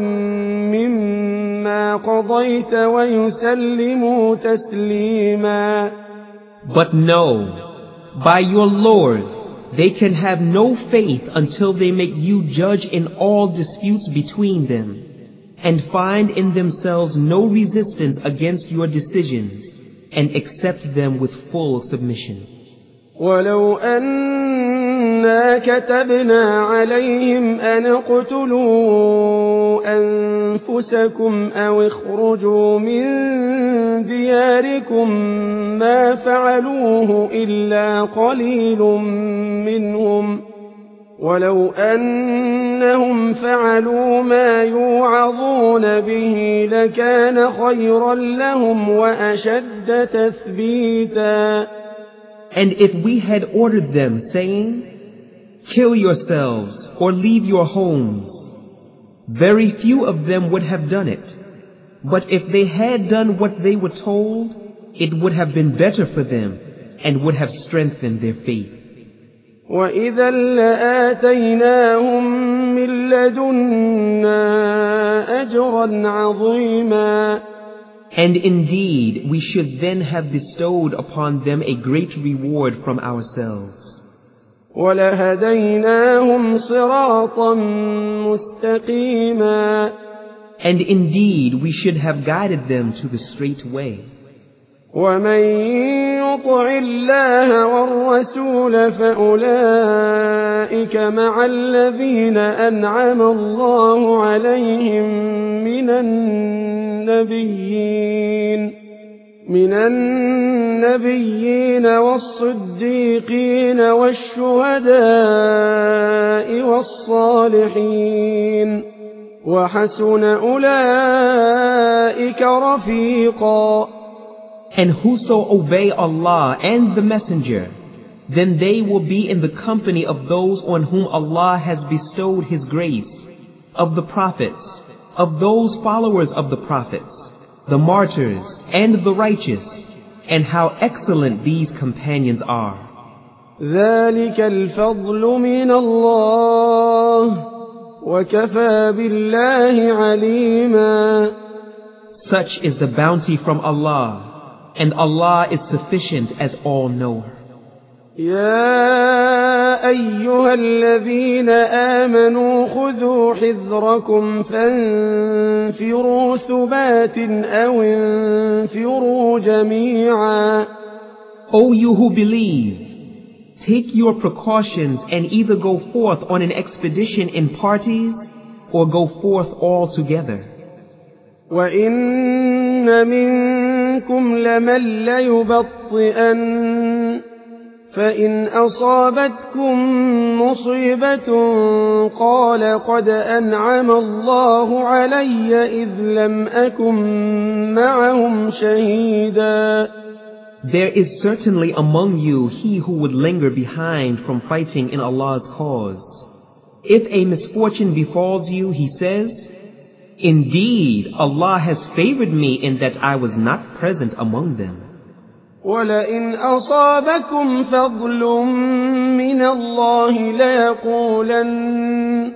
مما قضيت ويسلموا تسليما. But no, by your Lord, they can have no faith until they make you judge in all disputes between them, and find in themselves no resistance against your decisions, and accept them with full submission. ولو أنا كتبنا عليهم أن اقتلوا أنفسكم أو اخرجوا من دياركم ما فعلوه إلا قليل منهم ولو أنهم فعلوا ما يوعظون به لكان خيرا لهم وأشد تثبيتا. And if we had ordered them, saying, kill yourselves or leave your homes, very few of them would have done it. But if they had done what they were told, it would have been better for them and would have strengthened their faith. وَإِذًا لَآتَيْنَاهُمْ مِن لَّدُنَّا أَجْرًا عَظِيمًا. And indeed, we should then have bestowed upon them a great reward from ourselves. وَلَهَدَيْنَاهُمْ صِرَاطًا مُسْتَقِيمًا. And indeed, we should have guided them to the straight way. وَمَن يُطِعِ اللَّهَ وَالرَّسُولَ فَأُولَئِكَ مَعَ الَّذِينَ أَنْعَمَ اللَّهُ عَلَيْهِم مِّنَ النَّبِيِّينَ مِنَ النَّبِيِّينَ وَالصِّدِّيقِينَ وَالشُّهَدَاءِ وَالصَّالِحِينَ وَحَسُنَ أُولَئِكَ رَفِيقًا. And whoso obey Allah and the Messenger, then they will be in the company of those on whom Allah has bestowed His grace, of the prophets, of those followers of the prophets, the martyrs, and the righteous, and how excellent these companions are. ذلك الفضل من الله وكفى بالله عليما. Such is the bounty from Allah, and Allah is sufficient as all-knower. يا أيها الذين آمنوا خذوا حذركم فانفروا ثبات أو انفروا جميعا. O you who believe, take your precautions and either go forth on an expedition in parties or go forth all together. وَإِنَّ مِنكُمْ لَمَن لَّيُبَطِّئَنَّ فَإِنْ أَصَابَتْكُم مُّصِيبَةٌ قَالَ قَدْ أَنْعَمَ اللَّهُ عَلَيَّ إِذْ لَمْ أَكُن مَّعَهُمْ شَهِيدًا. There is certainly among you he who would linger behind from fighting in Allah's cause. If a misfortune befalls you, he says, indeed, Allah has favored me in that I was not present among them. وَلَئِنْ أَصَابَكُمْ فَضْلٌ مِّنَ اللَّهِ لَيَقُولَنَّ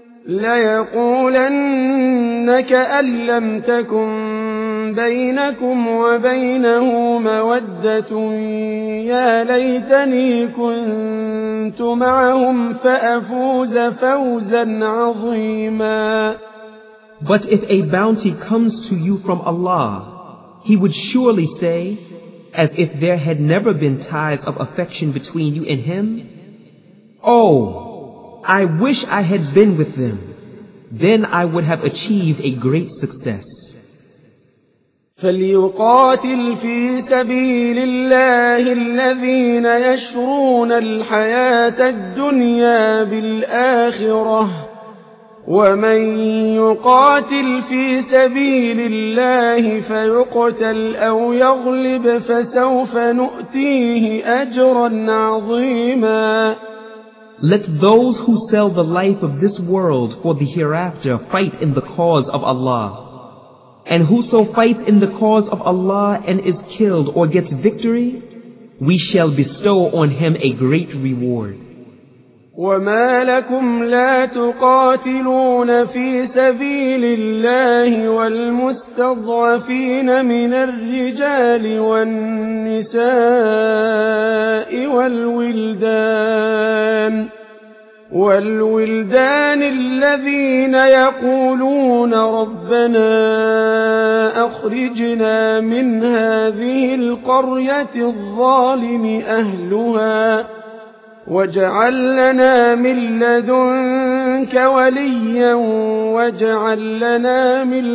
لَيَقُولَنَّ كَأَن لَّمْ تَكُن بَيْنَكُمْ وَبَيْنَهُ مَوَدَّةٌ يَا لَيْتَنِي كُنتُ مَعَهُمْ فَأَفُوزَ فَوْزًا عَظِيمًا. But if a bounty comes to you from Allah, He would surely say, as if there had never been ties of affection between you and Him, oh, I wish I had been with them. Then I would have achieved a great success. فليقاتل في سبيل الله الذين يشرون الحياة الدنيا بالآخرة ومن يقاتل في سبيل الله فيقتل أو يغلب فسوف نؤتيه أجرا عظيما. Let those who sell the life of this world for the hereafter fight in the cause of Allah. And whoso fights in the cause of Allah and is killed or gets victory, we shall bestow on him a great reward. وما لكم لا تقاتلون في سبيل الله والمستضعفين من الرجال والنساء والولدان والولدان الذين يقولون ربنا أخرجنا من هذه القرية الظالم أهلها واجعل لنا من لدنك وليا واجعل لنا من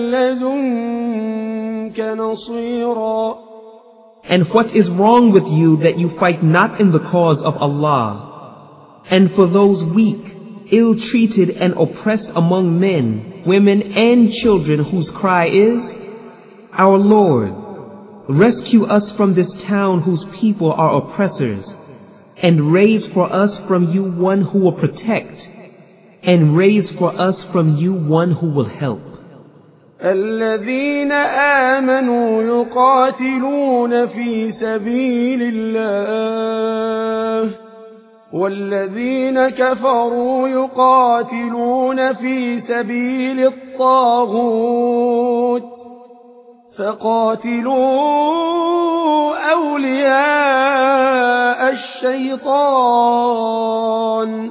لدنك نصيرا. And what is wrong with you that you fight not in the cause of Allah? And for those weak, ill-treated and oppressed among men, women and children whose cry is, Our Lord, rescue us from this town whose people are oppressors, and raise for us from you one who will protect, and raise for us from you one who will help. الذين آمنوا يقاتلون في سبيل الله والذين كفروا يقاتلون في سبيل الطاغوت فقاتلوا أولياء الشيطان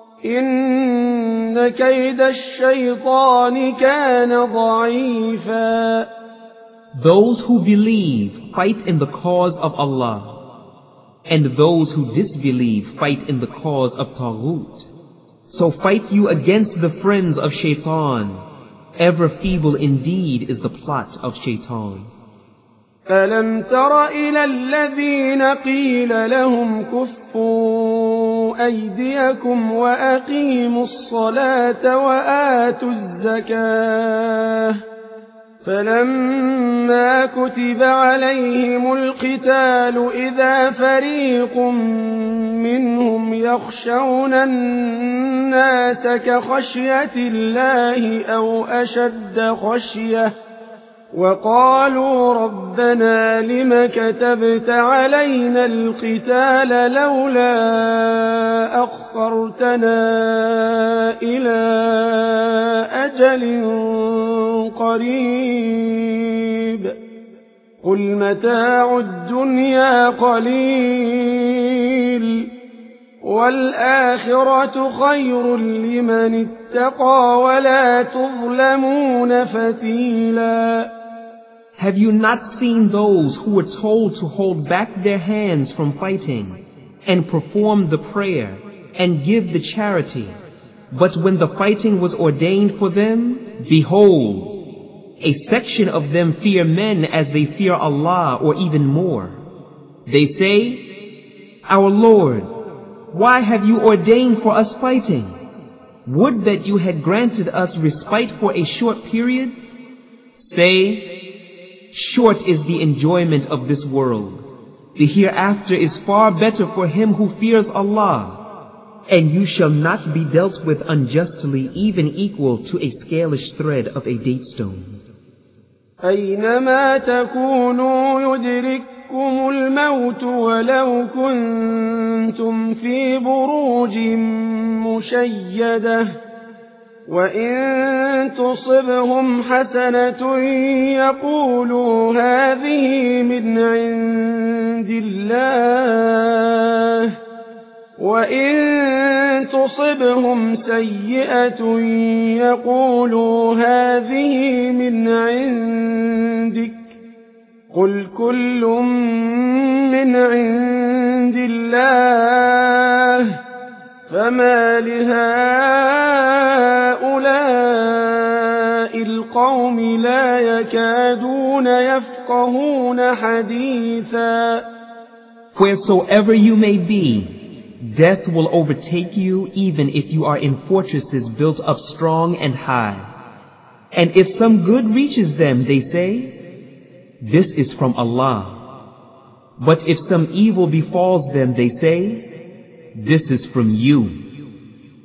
إن كيد الشيطان كان ضعيفا. Those who believe fight in the cause of Allah, and those who disbelieve fight in the cause of Taghut. So fight you against the friends of Shaitan. Ever feeble indeed is the plot of Shaitan. ألم تر إلى الذين قيل لهم كفوا أيديكم وأقيموا الصلاة وآتوا الزكاة فلما كتب عليهم القتال إذا فريق منهم يخشون الناس كخشية الله أو أشد خشية وقالوا ربنا لم كتبت علينا القتال لولا أخرتنا إلى أجل قريب قل متاع الدنيا قليل والآخرة خير لمن اتقى ولا تظلمون فتيلا. Have you not seen those who were told to hold back their hands from fighting and perform the prayer and give the charity, but when the fighting was ordained for them, behold, a section of them fear men as they fear Allah or even more. They say, Our Lord, why have you ordained for us fighting? Would that you had granted us respite for a short period? Say, short is the enjoyment of this world. The hereafter is far better for him who fears Allah. And you shall not be dealt with unjustly, even equal to a scalish thread of a date stone. أينما تكونوا يدرككم الموت ولو كنتم في بروج مشيدة وإن تصبهم حسنة يقولوا هذه من عند الله وإن تصبهم سيئة يقولوا هذه من عندك قل كل من عند الله فما لهؤلاء القوم لا يكادون يفقهون حديثا. Wheresoever you may be, death will overtake you even if you are in fortresses built up strong and high. And if some good reaches them, they say, this is from Allah. But if some evil befalls them, they say, this is from you.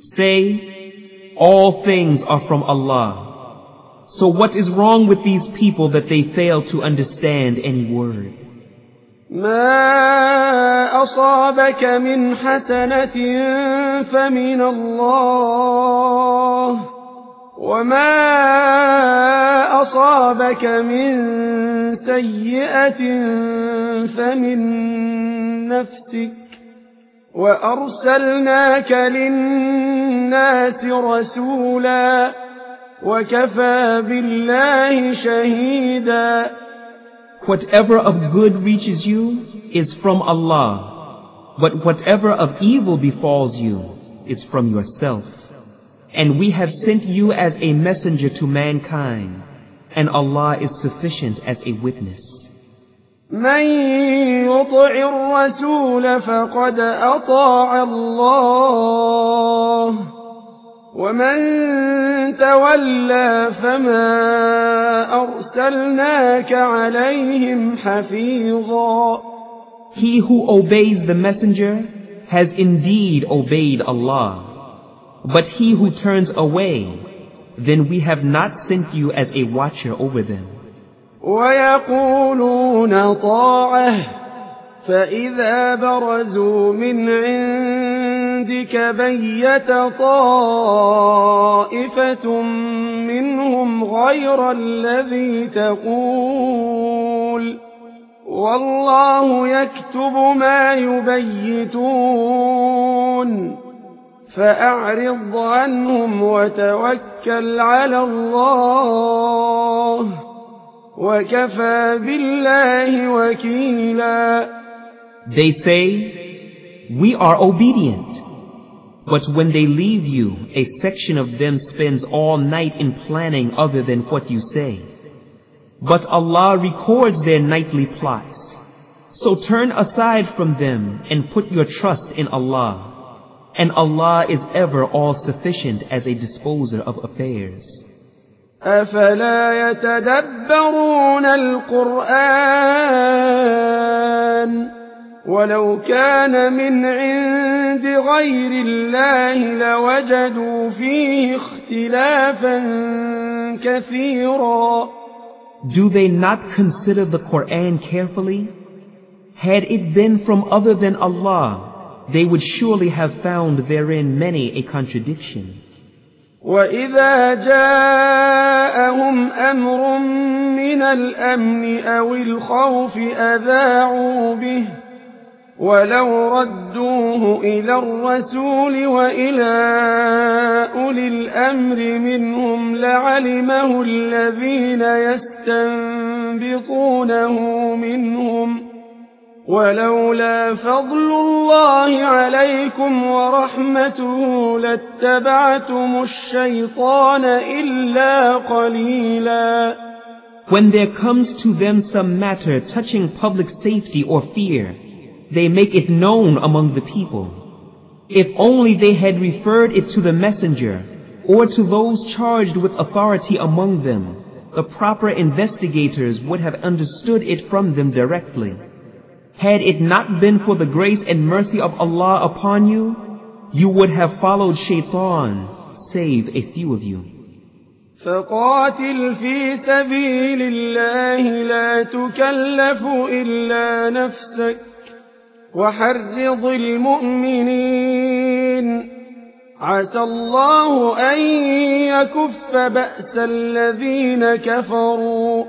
Say, all things are from Allah. So what is wrong with these people that they fail to understand any word? ما أصابك من حسنة فمن الله وما أصابك من سيئة فمن نفسك وأرسلناك للناس رسولا وكفى بالله شهيدا. Whatever of good reaches you is from Allah, but whatever of evil befalls you is from yourself. And we have sent you as a messenger to mankind, and Allah is sufficient as a witness. من يطع الرسول فقد أطاع الله ومن تولى فما أرسلناك عليهم حفيظا. He who obeys the messenger has indeed obeyed Allah, but he who turns away, then we have not sent you as a watcher over them. ويقولون طاعة فإذا برزوا من عندك بيت طائفة منهم غير الذي تقول والله يكتب ما يبيتون فأعرض عنهم وتوكل على الله وكفى بالله وكيلا. They say, we are obedient. But when they leave you, a section of them spends all night in planning other than what you say. But Allah records their nightly plots. So turn aside from them and put your trust in Allah. And Allah is ever all-sufficient as a disposer of affairs. أفلا يتدبرون القرآن ولو كان من عند غير الله لوجدوا فيه اختلافا كثيرا. Do they not consider the Quran carefully? Had it been from other than Allah, they would surely have found therein many a contradiction. وَإِذَا جَاءَهُمْ أَمْرٌ مِّنَ الْأَمْنِ أَوِ الْخَوْفِ أَذَاعُوا بِهِ وَلَوْ رَدُّوهُ إِلَى الرَّسُولِ وَإِلَى أُولِي الْأَمْرِ مِنْهُمْ لَعَلِمَهُ الَّذِينَ يَسْتَنبِطُونَهُ مِنْهُمْ ولولا فضل الله عليكم ورحمته لاتبعتم الشيطان إلا قليلا. When there comes to them some matter touching public safety or fear, they make it known among the people. If only they had referred it to the messenger or to those charged with authority among them, the proper investigators would have understood it from them directly. Had it not been for the grace and mercy of Allah upon you, you would have followed shaitan, save a few of you. فقاتل في سبيل الله لا تكلف إلا نفسك وحرض المؤمنين عسى الله أن يكف بأس الذين كفروا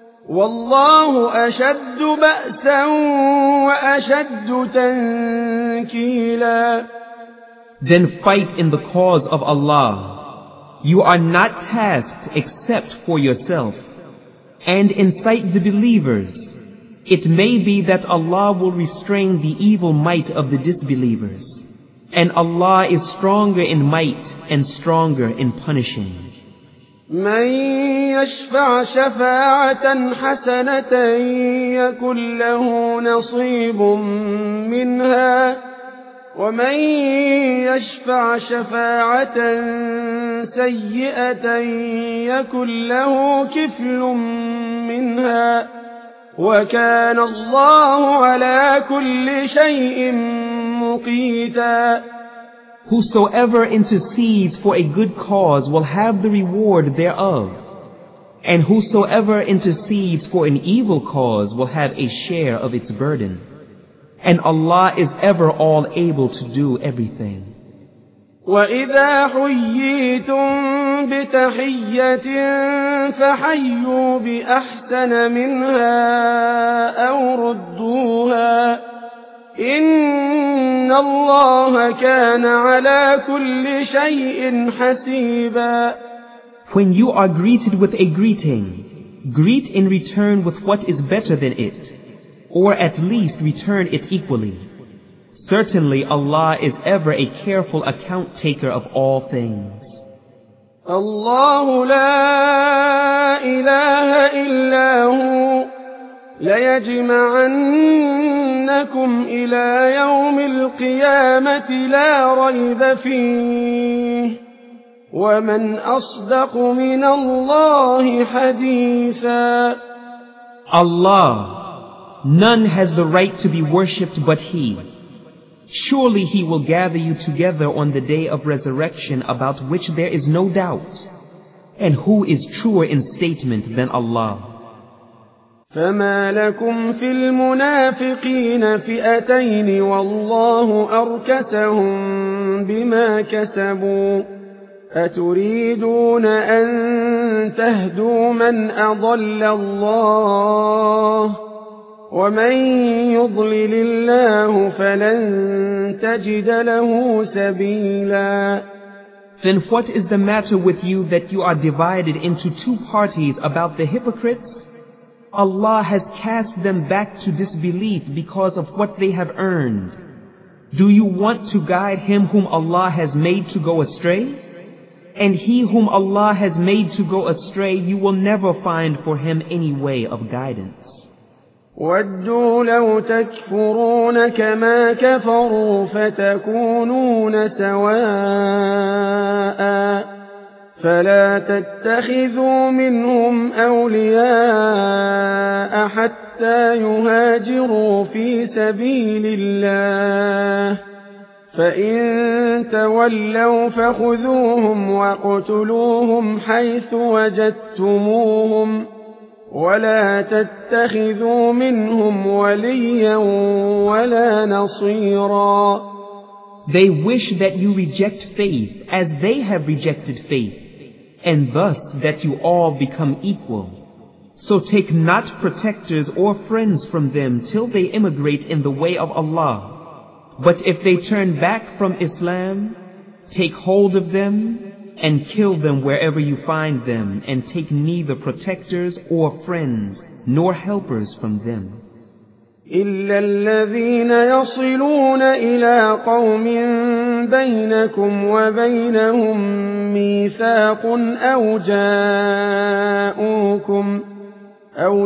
والله أشد بأسا وأشد تنكيلا. Then fight in the cause of Allah. You are not tasked except for yourself. And incite the believers. It may be that Allah will restrain the evil might of the disbelievers. And Allah is stronger in might and stronger in punishing. من يشفع شفاعة حسنة يكن له نصيب منها ومن يشفع شفاعة سيئة يكن له كفل منها وكان الله على كل شيء مقيتا. Whosoever intercedes for a good cause will have the reward thereof, and whosoever intercedes for an evil cause will have a share of its burden. And Allah is ever all able to do everything. وَإِذَا حُيِّيتُم بِتَحِيَّةٍ فَحَيُّوا بِأَحْسَنَ مِنْهَا أَوْ رُدُّوهَا إِنَّ اللَّهَ كَانَ عَلَى كُلِّ شَيْءٍ حَسِيبًا. When you are greeted with a greeting, greet in return with what is better than it, or at least return it equally. Certainly Allah is ever a careful account taker of all things. الله لا إله إلا هو ليجمعنكم إلى يوم القيامة لا ريب فيه ومن أصدق من الله حديثا. Allah, none has the right to be worshipped but He. Surely He will gather you together on the day of resurrection, about which there is no doubt. And who is truer in statement than Allah? فما لكم في المنافقين فئتين والله أركسهم بما كسبوا أتريدون أن تهدوا من أضل الله ومن يضلل الله فلن تجد له سبيلا. Then what is the matter with you that you are divided into two parties about the hypocrites? Allah has cast them back to disbelief because of what they have earned. Do you want to guide him whom Allah has made to go astray? And he whom Allah has made to go astray, you will never find for him any way of guidance. وَدُّوا لَوْ تَكْفُرُونَ كَمَا كَفَرُوا فَتَكُونُونَ سَوَاءً فَلَا تَتَّخِذُوا مِنْهُمْ أَوْلِيَاءَ حَتَّى يُهَاجِرُوا فِي سَبِيلِ اللَّهِ فَإِن تَوَلَّوْا فَخُذُوهُمْ وَاقْتُلُوهُمْ حَيْثُ وَجَدتُّمُوهُمْ ولا تتخذوا منهم وليا ولا نصيرا. They wish that you reject faith as they have rejected faith, and thus that you all become equal. So take not protectors or friends from them till they immigrate in the way of Allah. But if they turn back from Islam, take hold of them and kill them wherever you find them, and take neither protectors or friends nor helpers from them. إلا الذين يصلون إلى قوم بينكم وبينهم ميثاق أو جاءوكم أو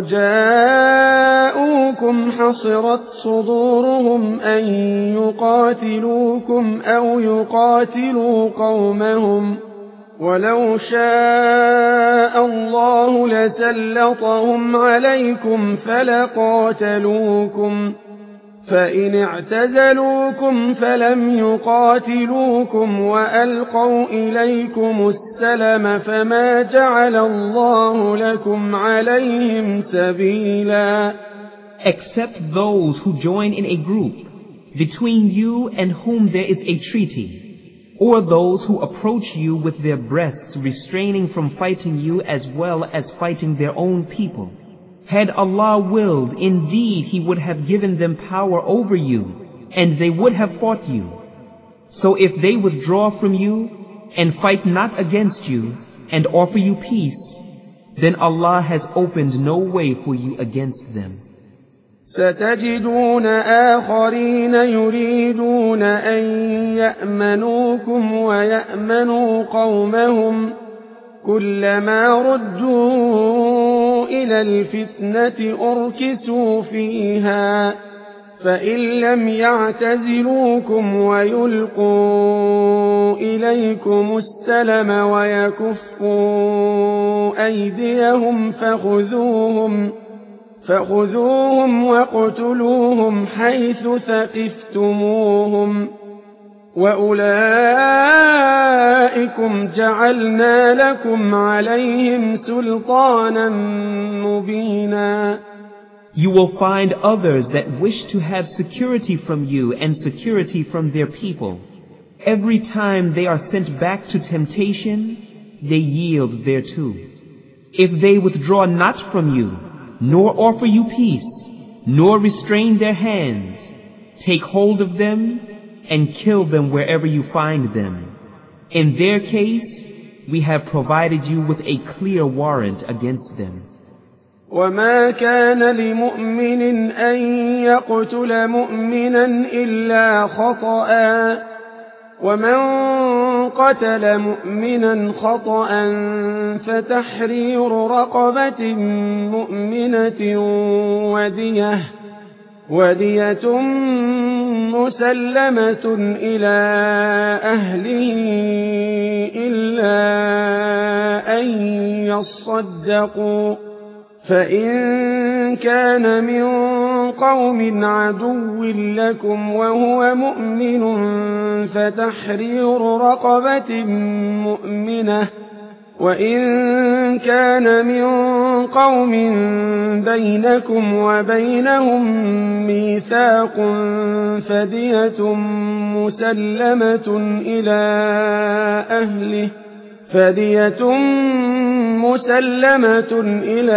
جاءوكم حصرت صدورهم أن يقاتلوكم أو يقاتلوا قومهم ولو شاء الله لسلطهم عليكم فلقاتلوكم فإن اعتزلوكم فلم يقاتلوكم وألقوا إليكم السلم فما جعل الله لكم عليهم سبيلا. Except those who join in a group between you and whom there is a treaty, or those who approach you with their breasts restraining from fighting you as well as fighting their own people. Had Allah willed, indeed He would have given them power over you, and they would have fought you. So if they withdraw from you and fight not against you and offer you peace, then Allah has opened no way for you against them. ستجدون آخرين يريدون أن يأمنوكم ويأمنوا قومهم كلما ردوا إلى الفتنة أركسوا فيها فإن لم يعتزلوكم ويلقوا إليكم السلم ويكفوا أيديهم فخذوهم فخذوهم واقتلوهم حيث ثقفتموهم وأولئكم جعلنا لكم عليهم سلطانا مبينا. You will find others that wish to have security from you and security from their people. Every time they are sent back to temptation, they yield thereto. If they withdraw not from you, nor offer you peace, nor restrain their hands, take hold of them and kill them wherever you find them. In their case, we have provided you with a clear warrant against them. وما كان لمؤمن أن يقتل مؤمنا إلا خطأ ومن قتل مؤمنا خطأ فتحرير رقبة مؤمنة ودية ودية مسلمة إلى أهله إلا أن يصدقوا فإن كان من قوم عدو لكم وهو مؤمن فتحرير رقبة مؤمنة وإن كان من قوم بينكم وبينهم ميثاق فدية مسلمة إلى أهله فدية مسلمة إلى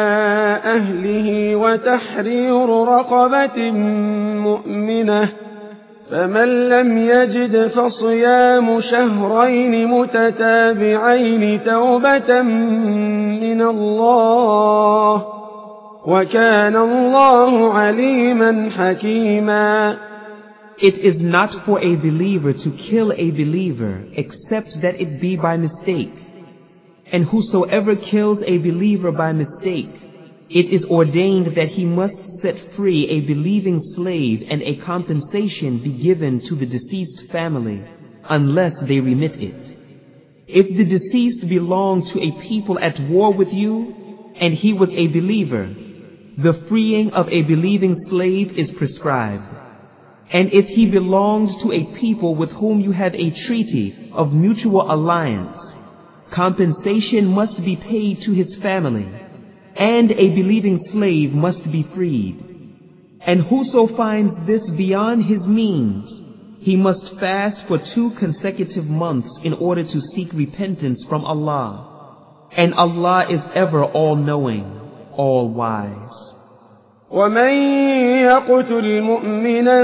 أهله وتحرير رقبة مؤمنة فمن لم يجد فصيام شهرين متتابعين توبة من الله وكان الله عليما حكيما. It is not for a believer to kill a believer except that it be by mistake. And whosoever kills a believer by mistake, it is ordained that he must set free a believing slave and a compensation be given to the deceased family, unless they remit it. If the deceased belonged to a people at war with you, and he was a believer, the freeing of a believing slave is prescribed. And if he belongs to a people with whom you have a treaty of mutual alliance, compensation must be paid to his family, and a believing slave must be freed. And whoso finds this beyond his means, he must fast for two consecutive months in order to seek repentance from Allah. And Allah is ever all-knowing, all-wise. ومن يقتل مؤمنا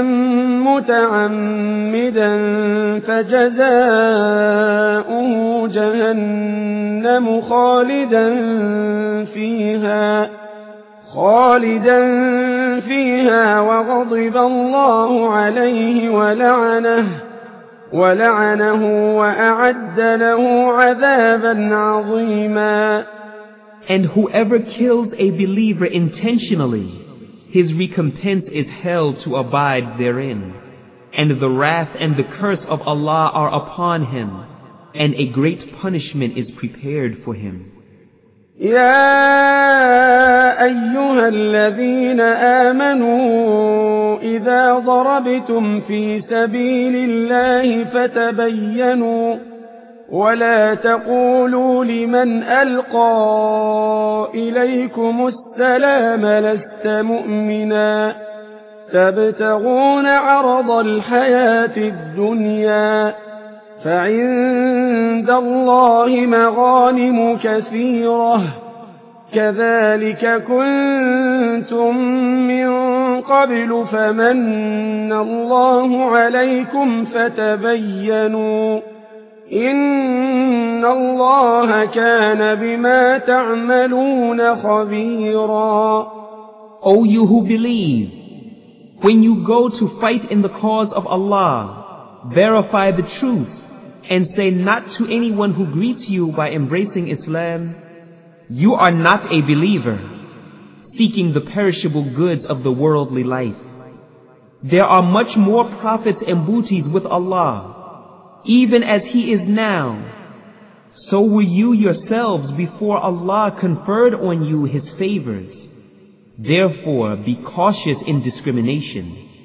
متعمدا فجزاؤه جهنم خالدا فيها خالدا فيها وغضب الله عليه ولعنه ولعنه وأعد له عذابا عظيما. And whoever kills a believer intentionally, his recompense is held to abide therein, and the wrath and the curse of Allah are upon him, and a great punishment is prepared for him. يا أيها الذين آمنوا إذا ضربتم في سبيل الله فتبينوا ولا تقولوا لمن ألقى إليكم السلام لست مؤمنا تبتغون عرض الحياة الدنيا فعند الله مغانم كثيرة كذلك كنتم من قبل فمن الله عليكم فتبينوا إن الله كان بما تعملون خبيرا. O you who believe, when you go to fight in the cause of Allah, verify the truth and say not to anyone who greets you by embracing Islam, you are not a believer, seeking the perishable goods of the worldly life. There are much more profits and booties with Allah, even as He is now. So were you yourselves before Allah conferred on you His favors. Therefore be cautious in discrimination.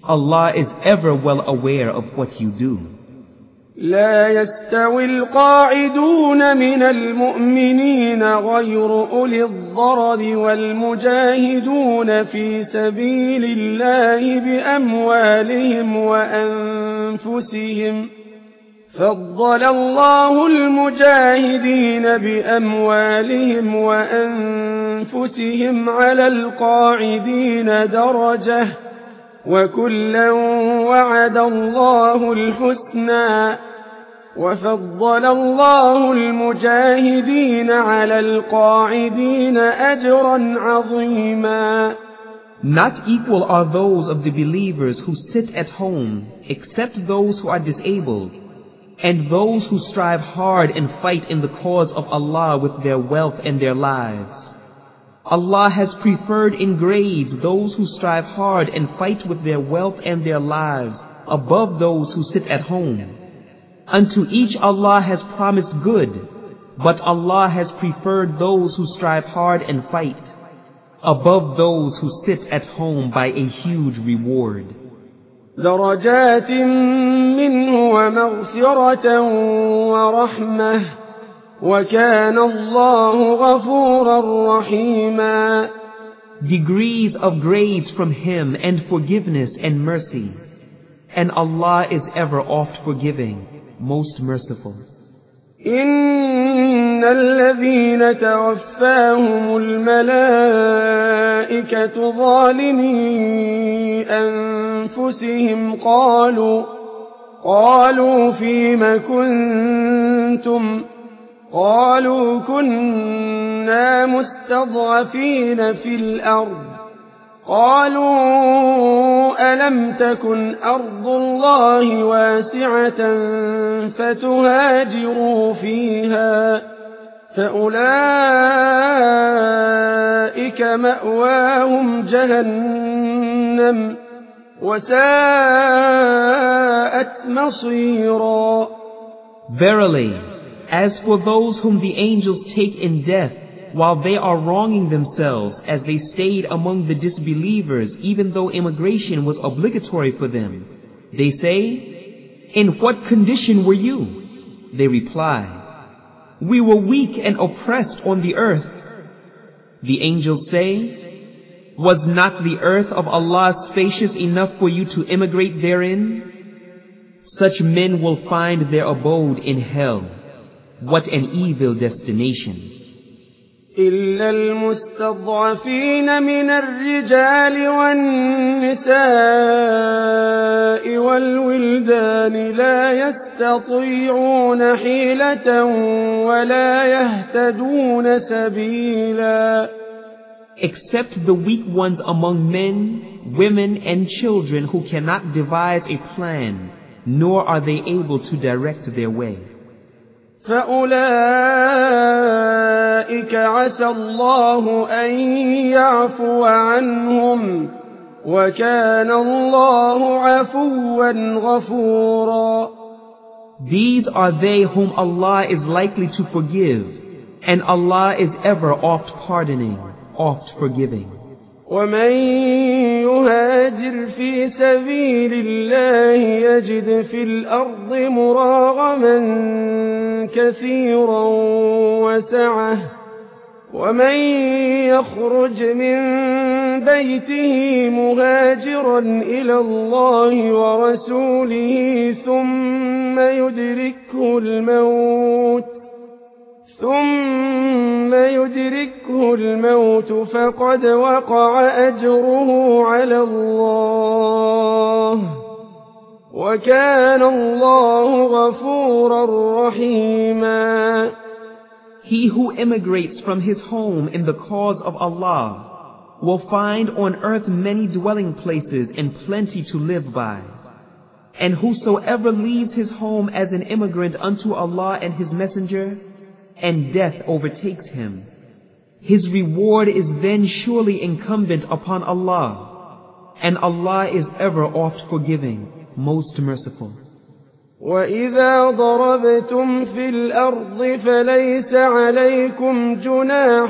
Allah is ever well aware of what you do. لا يستوي القاعدون من المؤمنين غير أولي الضرر والمجاهدون في سبيل الله بأموالهم وأنفسهم فضل الله المجاهدين بأموالهم وأنفسهم على القاعدين درجة وكلا وعد الله الحسنى وفضل الله المجاهدين على القاعدين أجرا عظيما. Not equal are those of the believers who sit at home, except those who are disabled, and those who strive hard and fight in the cause of Allah with their wealth and their lives. Allah has preferred in grades those who strive hard and fight with their wealth and their lives above those who sit at home. Unto each Allah has promised good, but Allah has preferred those who strive hard and fight above those who sit at home by a huge reward. درجات منه ومغفرة ورحمة وكان الله غفورا رحيما. Degrees of grace from Him and forgiveness and mercy, and Allah is ever oft forgiving, most merciful. إن الذين توفاهم الملائكة ظالمي أنفسهم قالوا قالوا فيم كنتم قالوا كنا مستضعفين في الأرض قالوا ألم تكن أرض الله واسعة فتهاجروا فيها فأولئك مأواهم جهنم وساءت مصيرا. Verily, as for those whom the angels take in death, while they are wronging themselves as they stayed among the disbelievers, even though immigration was obligatory for them, they say, "In what condition were you?" They reply, "We were weak and oppressed on the earth." The angels say, "Was not the earth of Allah spacious enough for you to immigrate therein?" Such men will find their abode in hell. What an evil destination. إلا المستضعفين من الرجال والنساء والولدان لا يستطيعون حيلة ولا يهتدون سبيلا. Except the weak ones among men, women, and children who cannot devise a plan, nor are they able to direct their way. فأولئك عسى الله أن يعفو عنهم وكان الله عفوا غفورا. These are they whom Allah is likely to forgive, and Allah is ever oft pardoning, oft forgiving. ومن يهاجر في سبيل الله يجد في الأرض مراغما كثيرا وسعة ومن يخرج من بيته مهاجرا إلى الله ورسوله ثم يدركه الموت ثم يدركه الموت فقد وقع أجره على الله وكان الله غفورا رحيما. He who immigrates from his home in the cause of Allah will find on earth many dwelling places and plenty to live by. And whosoever leaves his home as an immigrant unto Allah and His Messenger, and death overtakes him, his reward is then surely incumbent upon Allah, and Allah is ever oft forgiving, most merciful. وَإِذَا ضَرَبْتُمْ فِي الْأَرْضِ فَلَيْسَ عَلَيْكُمْ جُنَاحٌ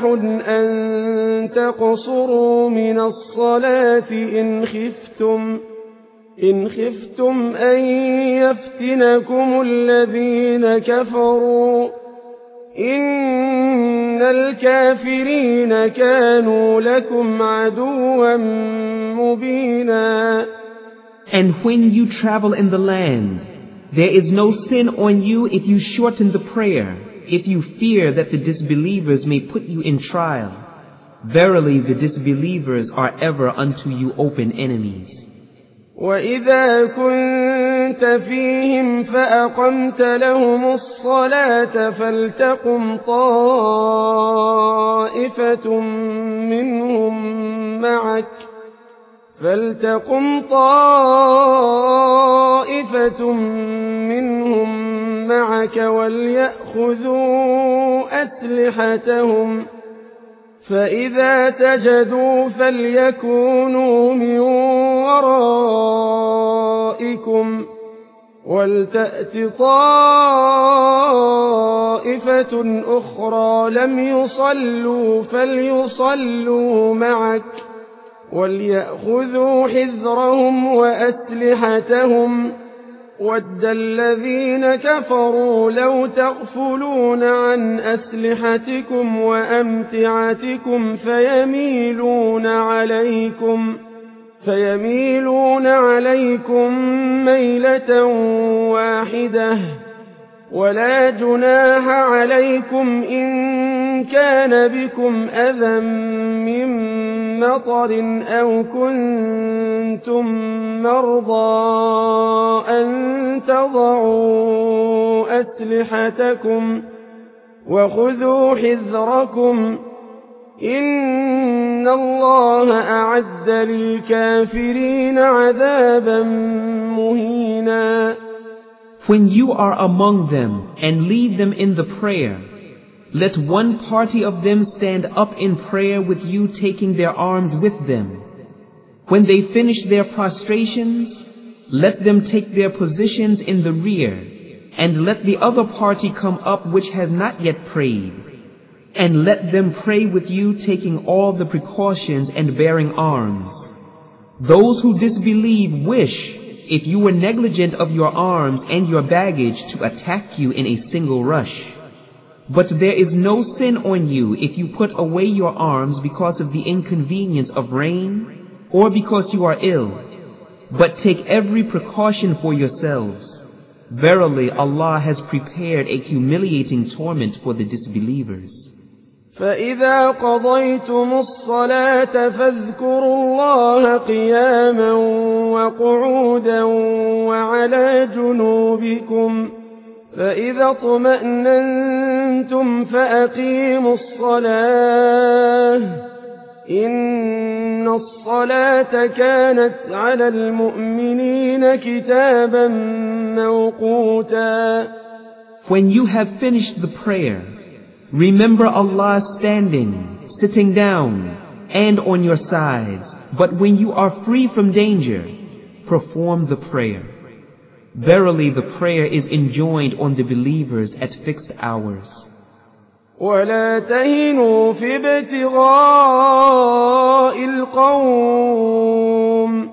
أَن تَقْصُرُوا مِنَ الصَّلَاةِ إِنْ خِفْتُمْ إن خفتم أن يفتنكم الذين كفروا إن الكافرين كانوا لكم عدوا مبينا. And when you travel in the land, there is no sin on you if you shorten the prayer, if you fear that the disbelievers may put you in trial. Verily the disbelievers are ever unto you open enemies. وَإِذَا كُنْتَ فِيهِمْ فَأَقَمْتَ لَهُمُ الصَّلَاةَ فَلْتَقُمْ طَائِفَةٌ مِّنْهُمْ مَعَكَ فَلْتَقُمْ طَائِفَةٌ مِّنْهُمْ مَعَكَ وَلْيَأْخُذُوا أَسْلِحَتَهُمْ فإذا سجدوا فليكونوا من ورائكم ولتأت طائفة أخرى لم يصلوا فليصلوا معك وليأخذوا حذرهم وأسلحتهم وَدَّ الَّذِينَ كَفَرُوا لَوْ تَغْفُلُونَ عَنْ أَسْلِحَتِكُمْ وَأَمْتِعَتِكُمْ فَيَمِيلُونَ عَلَيْكُمْ فَيَمِيلُونَ عَلَيْكُمْ مَيْلَةً وَاحِدَةً وَلَا جُنَاحَ عَلَيْكُمْ إِن كَانَ بِكُمْ أَذًى مِّن مَّطَرٍ أَوْ كُنتُم مَّرْضَىٰ أَن تَضَعُوا أَسْلِحَتَكُمْ وَخُذُوا حِذْرَكُمْ إِنَّ اللَّهَ أَعَدَّ لِلْكَافِرِينَ عَذَابًا مُّهِينًا. When you are among them and lead them in the prayer, let one party of them stand up in prayer with you taking their arms with them. When they finish their prostrations, let them take their positions in the rear, and let the other party come up which has not yet prayed, and let them pray with you taking all the precautions and bearing arms. Those who disbelieve wish, if you were negligent of your arms and your baggage, to attack you in a single rush. But there is no sin on you if you put away your arms because of the inconvenience of rain or because you are ill. But take every precaution for yourselves. Verily Allah has prepared a humiliating torment for the disbelievers. فَإِذَا قَضَيْتُمُ الصَّلَاةَ فَاذْكُرُوا اللَّهَ قِيَامًا وَقُعُودًا وَعَلَى جُنُوبِكُمْ فَإِذَا اطْمَأْنَنْتُمْ فَأَقِيمُوا الصَّلَاةَ إِنَّ الصَّلَاةَ كَانَتْ عَلَى الْمُؤْمِنِينَ كِتَابًا مَّوْقُوتًا. When you have finished the prayer, remember Allah standing, sitting down, and on your sides. But when you are free from danger, perform the prayer. Verily the prayer is enjoined on the believers at fixed hours. وَلَا تَهِنُوا فِي ابْتِغَاءِ الْقَوْمِ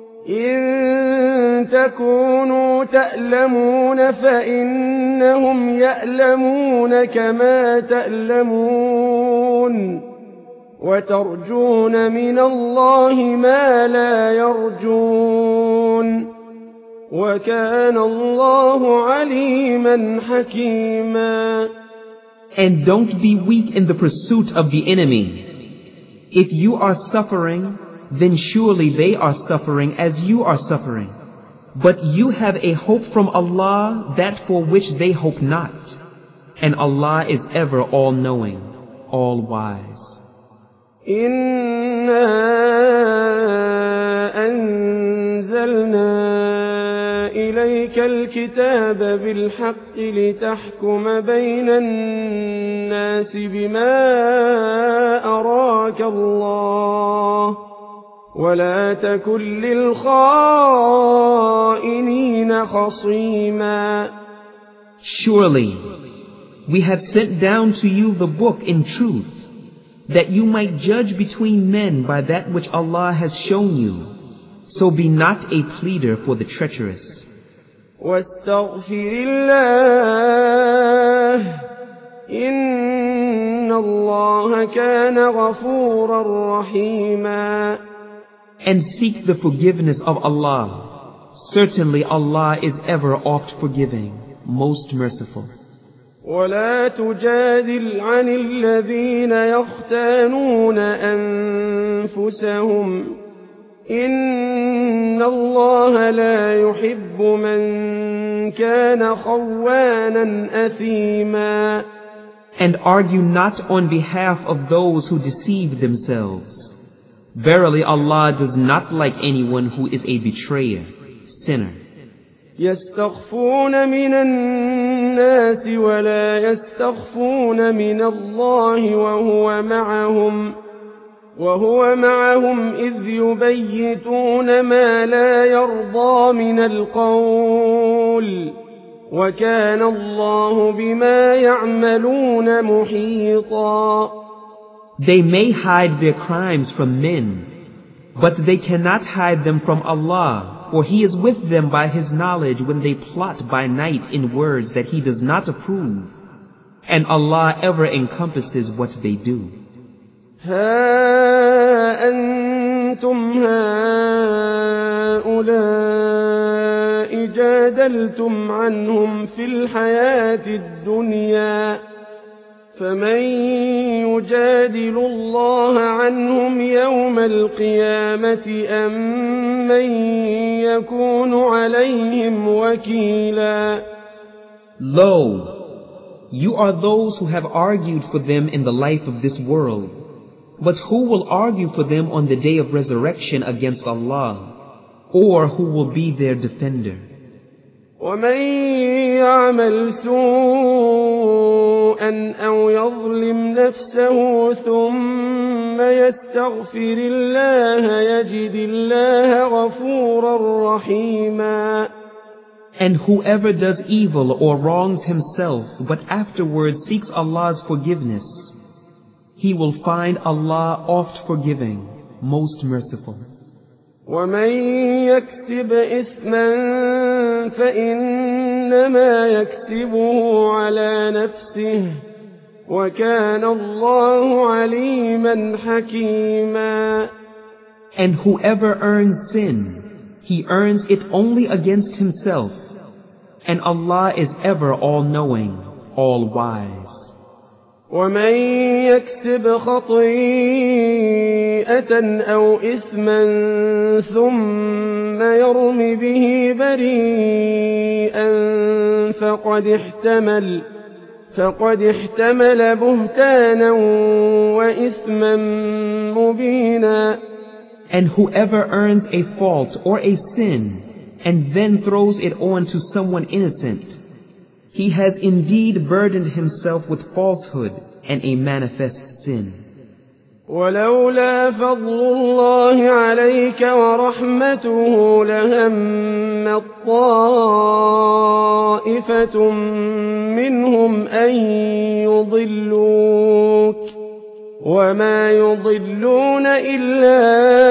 إِن تَكُونُوا تَأْلَمُونَ فَإِنَّهُمْ يَأْلَمُونَ كَمَا تَأْلَمُونَ وَتَرْجُونَ مِنَ اللَّهِ مَا لَا يَرْجُونَ وَكَانَ اللَّهُ عَلِيمًا حَكِيمًا. And don't be weak in the pursuit of the enemy. If you are suffering, then surely they are suffering as you are suffering. But you have a hope from Allah that for which they hope not. And Allah is ever all-knowing, all-wise. إِنَّا أَنزَلْنَا إِلَيْكَ الْكِتَابَ بِالْحَقِّ لِتَحْكُمَ بَيْنَ النَّاسِ بِمَا أَرَاكَ اللَّهُ وَلَا تَكُن لِّلْخَائِنِينَ خَصِيمًا. Surely, we have sent down to you the book in truth, that you might judge between men by that which Allah has shown you. So be not a pleader for the treacherous. واستغفر الله إن الله كان غفورا رحيما. And seek the forgiveness of Allah. Certainly Allah is ever oft forgiving, most merciful. ولا تجادل عن الذين يختانون أنفسهم إن الله لا يحب من كان خوانا أثيما. And argue not on behalf of those who deceive themselves. Verily Allah does not like anyone who is a betrayer, sinner. يستخفون من الناس ولا يستخفون من الله وهو معهم وهو معهم إذ يبيتون ما لا يرضى من القول وكان الله بما يعملون محيطا. They may hide their crimes from men, but they cannot hide them from Allah, for He is with them by His knowledge when they plot by night in words that He does not approve, and Allah ever encompasses what they do. ها أنتم هؤلاء جادلتم عنهم في الحياة الدنيا فمن يجادل الله عنهم يوم القيامة أم من يكون عليهم وكيلا. Lo, you are those who have argued for them in the life of this world, but who will argue for them on the day of resurrection against Allah, or who will be their defender? ومن يعمل سوءا أو يظلم نفسه ثم يستغفر الله يجد الله غفورا رحيما. And whoever does evil or wrongs himself but afterwards seeks Allah's forgiveness, he will find Allah oft forgiving, most merciful. ومن يكسب إثما فإنما يكسبه على نفسه وكان الله عليما حكيما. And whoever earns sin, he earns it only against himself, and Allah is ever all-knowing, all-wise. ومن يكسب خطيئة أو إثما ثم يرم به بريئا فقد احتمل فقد احتمل بهتانا وإثما مبينا. And whoever earns a fault or a sin and then throws it on to someone innocent, he has indeed burdened himself with falsehood and a manifest sin. ولولا فضل الله عليك ورحمته لهم طائفة منهم أن يضلوك وما يضلون إلا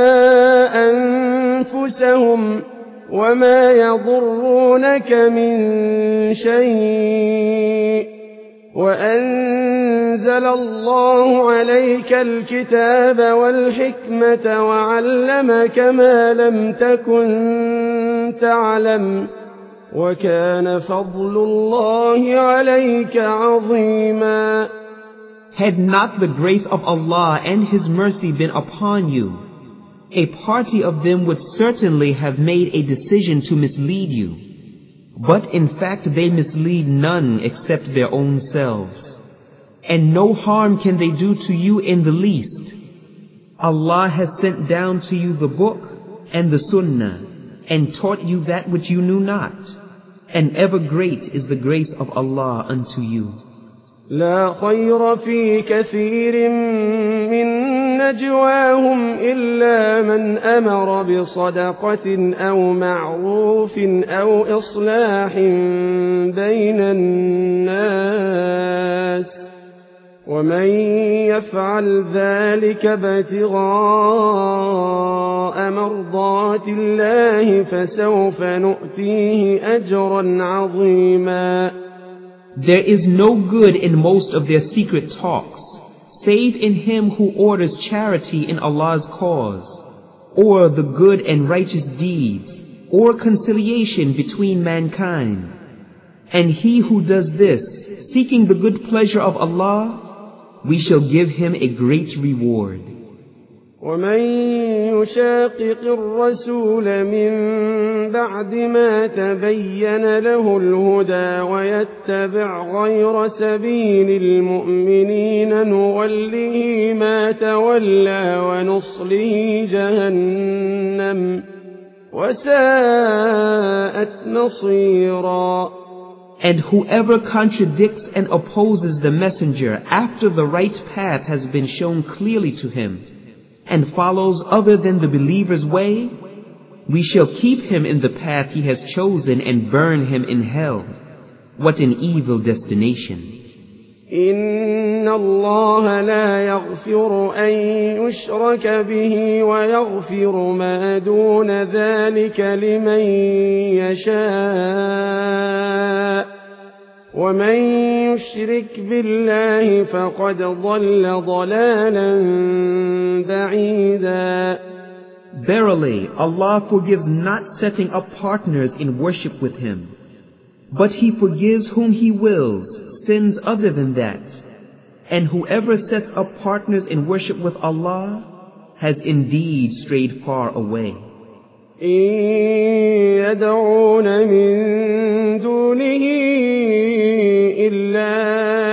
أنفسهم وما يضرونك من شيء وأنزل الله عليك الكتاب والحكمة وعلمك ما لم تكن تعلم وكان فضل الله عليك عظيما. Had not the grace of Allah and His mercy been upon you, a party of them would certainly have made a decision to mislead you. But in fact they mislead none except their own selves. And no harm can they do to you in the least. Allah has sent down to you the book and the sunnah and taught you that which you knew not. And ever great is the grace of Allah unto you. لا خير في كثير من نجواهم إلا من أمر بصدقة أو معروف أو إصلاح بين الناس ومن يفعل ذلك ابتغاء مرضات الله فسوف نؤتيه أجرا عظيما. There is no good in most of their secret talks, save in him who orders charity in Allah's cause, or the good and righteous deeds, or conciliation between mankind. And he who does this, seeking the good pleasure of Allah, we shall give him a great reward. ومن يشاقق الرسول من بعد ما تبين له الهدى ويتبع غير سبيل المؤمنين نوله ما تولى ونصله جهنم وساءت مصيرا. And whoever contradicts and opposes the messenger after the right path has been shown clearly to him, and follows other than the believer's way, we shall keep him in the path he has chosen and burn him in hell. What an evil destination. إن الله لا يغفر أن يشرك به ويغفر ما دون ذلك لمن يشاء ومن يشرك بالله فقد ضل ضلالا بعيدا. Verily, Allah forgives not setting up partners in worship with Him, but He forgives whom He wills sins other than that, and whoever sets up partners in worship with Allah has indeed strayed far away. إن يدعون من دونه إلا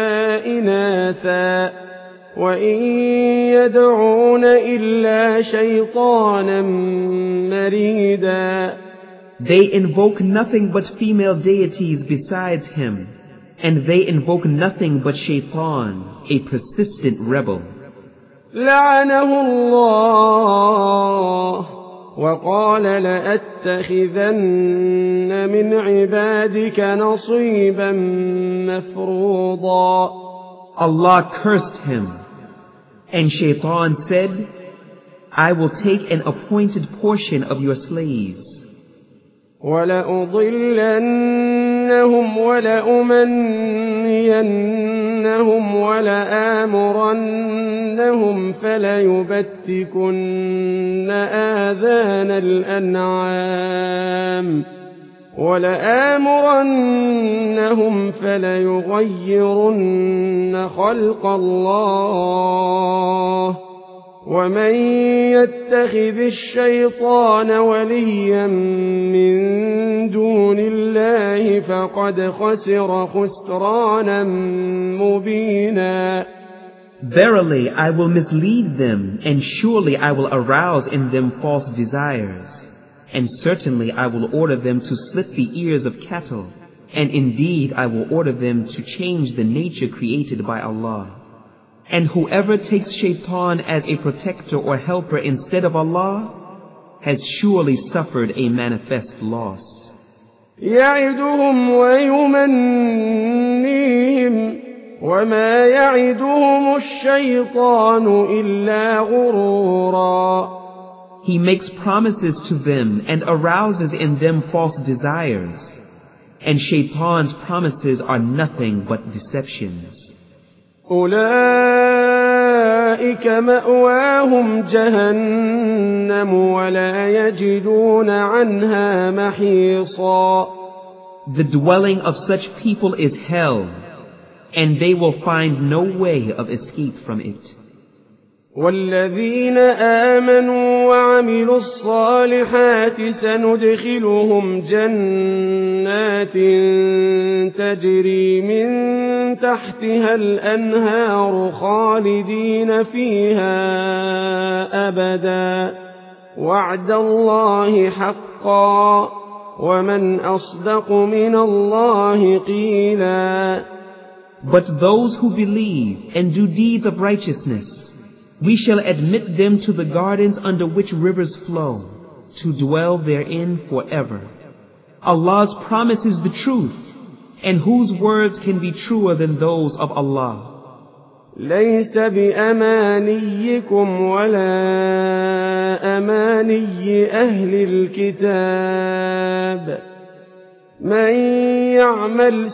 إناثا وإن يدعون إلا شيطانا مريدا. They invoke nothing but female deities besides Him, and they invoke nothing but Shaitan, a persistent rebel. لعنه الله وقال لأتخذن من عبادك نصيبا مفروضا. Allah cursed him, and Shaitan said, I will take an appointed portion of your slaves. وَلَأُضِلَّنَّهُمْ وَلَأُمَنِّيَنَّهُمْ وَلَآمُرَنَّهُمْ فَلَيُبَتِّكُنَّ آذَانَ الْأَنْعَامِ وَلَآمُرَنَّهُمْ فَلَيُغَيِّرُنَّ خَلْقَ اللَّهِ ومن يتخذ الشيطان وليا من دون الله فقد خسر خسرانا مبينا. Verily, I will mislead them, and surely I will arouse in them false desires. And certainly I will order them to slit the ears of cattle, and indeed I will order them to change the nature created by Allah. And whoever takes Shaitan as a protector or helper instead of Allah has surely suffered a manifest loss. يعدهم ويمنيهم وما يعدهم الشيطان إلا غرورا. He makes promises to them and arouses in them false desires, and Shaitan's promises are nothing but deceptions. أولئك مأواهم جهنم ولا يجدون عنها محيصا. The dwelling of such people is hell, and they will find no way of escape from it. والذين آمنوا وعملوا الصالحات سندخلهم جنات تجري من تحتها الأنهار خالدين فيها أبدا وعد الله حقا ومن أصدق من الله قيلا. But those who believe and do deeds of righteousness, we shall admit them to the gardens under which rivers flow, to dwell therein forever. Allah's promise is the truth, and whose words can be truer than those of Allah? ليس بأمانيكم ولا أماني أهل الكتاب من يعمل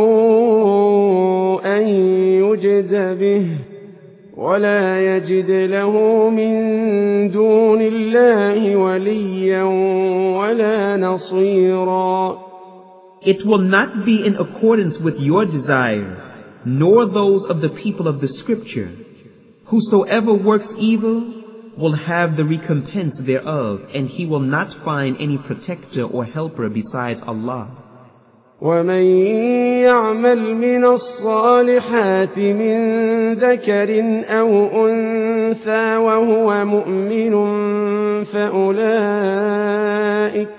سوءا يجز به ولا يجد له من دون الله وليا ولا نصيرا. It will not be in accordance with your desires, nor those of the people of the scripture. Whosoever works evil will have the recompense thereof, and he will not find any protector or helper besides Allah. ومن يعمل من الصالحات من ذكر أو أنثى وهو مؤمن فأولئك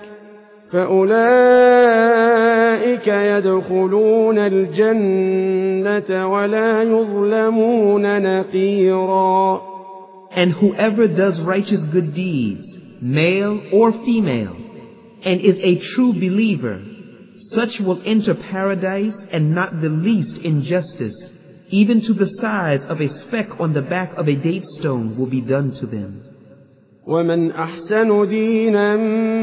فأولئك يدخلون الجنة ولا يظلمون نقيرا. And whoever does righteous good deeds, male or female, and is a true believer, such will enter paradise, and not the least injustice, even to the size of a speck on the back of a date stone, will be done to them. ومن أحسن دينا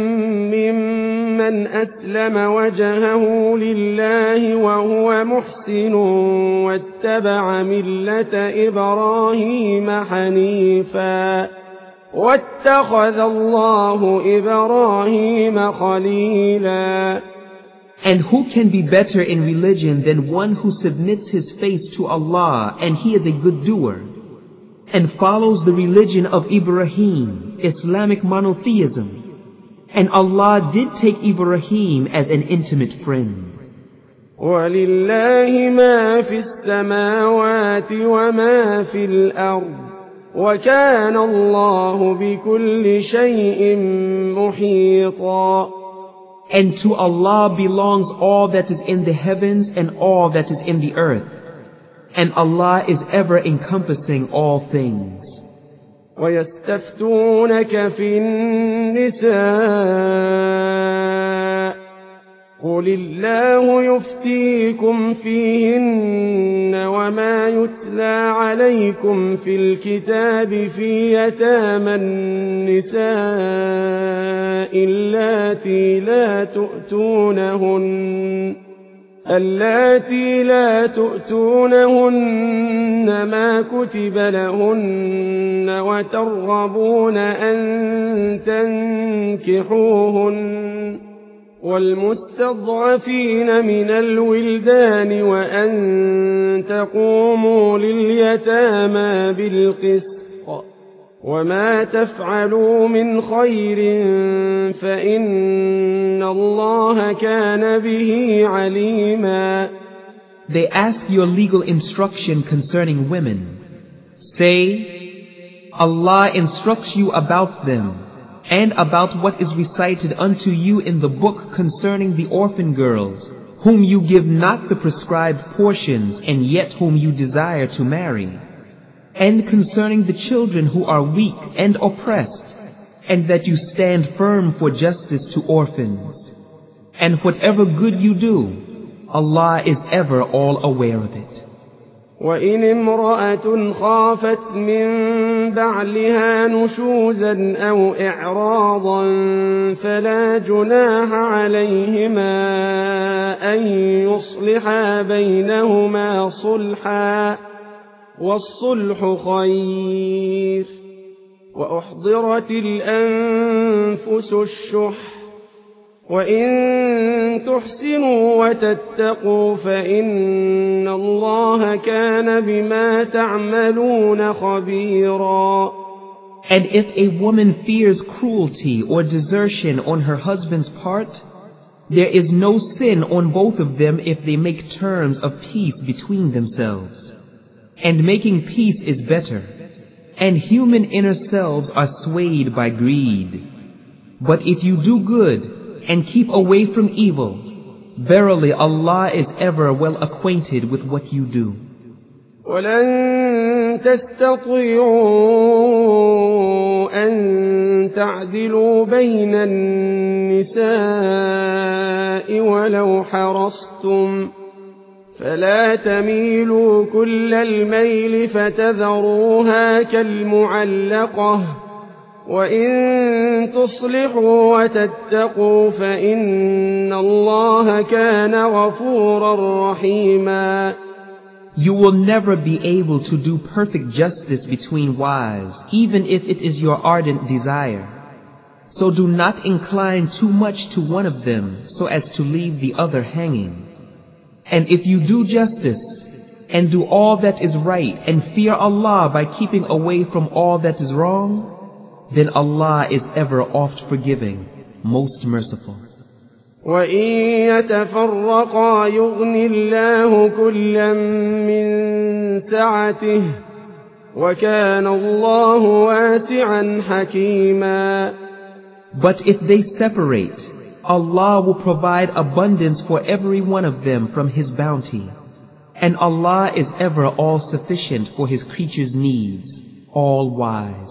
ممن أسلم وجهه لله وهو محسن واتبع ملة إبراهيم حنيفا واتخذ الله إبراهيم خليلا. And who can be better in religion than one who submits his face to Allah, and he is a good doer, and follows the religion of Ibrahim, Islamic monotheism. And Allah did take Ibrahim as an intimate friend. وَلِلَّهِ مَا فِي السَّمَاوَاتِ وَمَا فِي الْأَرْضِ وَكَانَ اللَّهُ بِكُلِّ شَيْءٍ مُحِيطًا. And to Allah belongs all that is in the heavens and all that is in the earth. And Allah is ever encompassing all things. وَيَسْتَفْتُونَكَ فِي النِّسَاءِ قُلِ اللَّهُ يُفْتِيكُمْ فِيهِنَّ وَمَا يُتْلَى عَلَيْكُمْ فِي الْكِتَابِ فِي يَتَامَى النِّسَاءِ اللَّاتِي لَا تُؤْتُونَهُنَّ اللاتي لا تؤتونهن ما كتب لهن وترغبون أن تنكحوهن والمستضعفين من الولدان وأن تقوموا لليتامى بالقسط وما تفعلوا من خير فإن الله كان به عليما. They ask your legal instruction concerning women. Say, Allah instructs you about them, and about what is recited unto you in the book concerning the orphan girls, whom you give not the prescribed portions, and yet whom you desire to marry. And concerning the children who are weak and oppressed, and that you stand firm for justice to orphans. And whatever good you do, Allah is ever all aware of it. وَإِنِ امْرَأَةٌ خَافَتْ مِنْ بَعْلِهَا نُشُوزًا أَوْ إِعْرَاضًا فَلَا جُنَاحَ عَلَيْهِمَا أَنْ يُصْلِحَا بَيْنَهُمَا صُلْحًا والصلح خير وأحضرت الأنفس الشح وإن تحسنوا وتتقوا فإن الله كان بما تعملون خبيرا. And if a woman fears cruelty or desertion on her husband's part, there is no sin on both of them if they make terms of peace between themselves. And making peace is better, and human inner selves are swayed by greed. But if you do good and keep away from evil, verily Allah is ever well acquainted with what you do. وَلَن تَسْتَطِيعُوا أَن تَعْدِلُوا بَيْنَ النِّسَاءِ وَلَوْ حَرَصْتُمْ فلا تميلوا كل الميل فتذروها كالمعلقة وإن تصلحوا وتتقوا فإن الله كان غفورا رحيما. You will never be able to do perfect justice between wives, even if it is your ardent desire. So do not incline too much to one of them so as to leave the other hanging. And if you do justice and do all that is right and fear Allah by keeping away from all that is wrong, then Allah is ever oft forgiving, most merciful. وَإِن يَتَفَرَّقَا يُغْنِ اللَّهُ كُلًّا مِّن سَعَتِهِ وَكَانَ اللَّهُ وَاسِعًا حَكِيمًا. But if they separate, Allah will provide abundance for every one of them from His bounty. And Allah is ever all-sufficient for His creatures' needs, all-wise.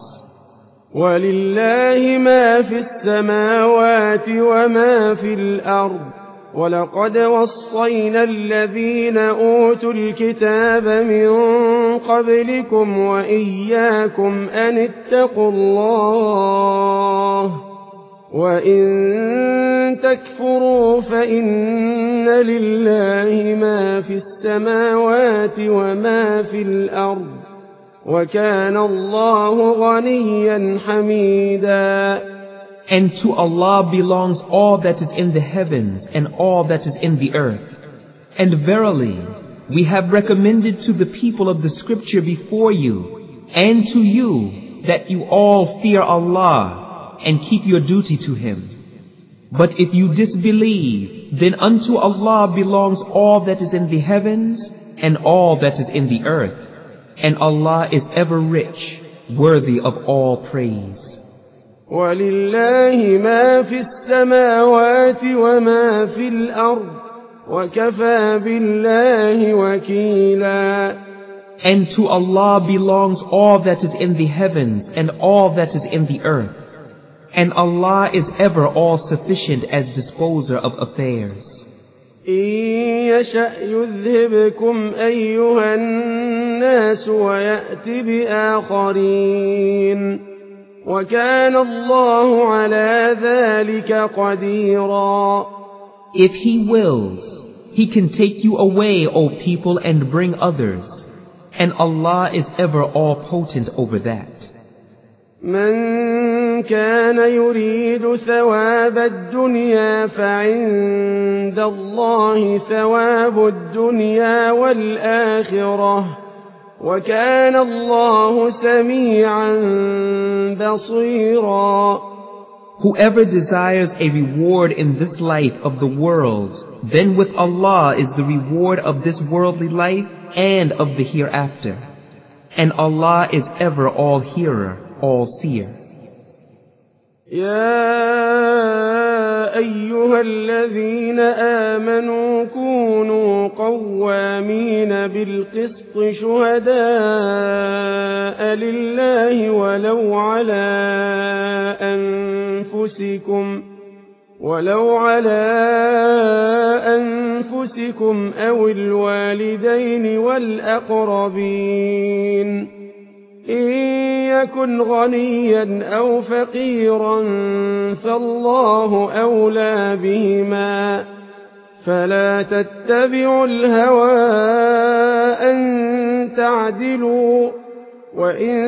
وَلِلَّهِ مَا فِي السَّمَاوَاتِ وَمَا فِي الْأَرْضِ وَلَقَدْ وَصَّيْنَا الَّذِينَ أُوتُوا الْكِتَابَ مِنْ قَبْلِكُمْ وَإِيَّاكُمْ أَنِ اتَّقُوا اللَّهَ وَإِن تَكْفُرُوا فَإِنَّ لِلَّهِ مَا فِي السَّمَاوَاتِ وَمَا في الْأَرْضِ وَكَانَ اللَّهُ غَنِيًّا حَمِيدًا. And to Allah belongs all that is in the heavens and all that is in the earth. And verily, we have recommended to the people of the scripture before you and to you that you all fear Allah and keep your duty to Him. But if you disbelieve, then unto Allah belongs all that is in the heavens and all that is in the earth. And Allah is ever rich, worthy of all praise. وَلِلَّهِ مَا فِي السَّمَاوَاتِ وَمَا فِي الْأَرْضِ وَكَفَى بِاللَّهِ وَكِيلًا. And to Allah belongs all that is in the heavens and all that is in the earth. And Allah is ever all-sufficient as disposer of affairs. إِن يَشَأْ يُذْهِبْكُمْ أَيُّهَا النَّاسُ وَيَأْتِ بِآخَرِينَ وَكَانَ اللَّهُ عَلَى ذَلِكَ قَدِيرًا. If He wills, He can take you away, O people, and bring others. And Allah is ever all-potent over that. من كان يريد ثواب الدنيا فعند الله ثواب الدنيا والآخرة وكان الله سميعا بصيرا. Whoever desires a reward in this life of the world, then with Allah is the reward of this worldly life and of the hereafter. And Allah is ever all-hearer, all-seer. يا أيها الذين آمنوا كونوا قوامين بالقسط شهداء لله ولو على أنفسكم ولو على أنفسكم أو الوالدين والأقربين إن يكن غنيا أو فقيرا فالله أولى بهما فلا تتبعوا الهوى أن تعدلوا وإن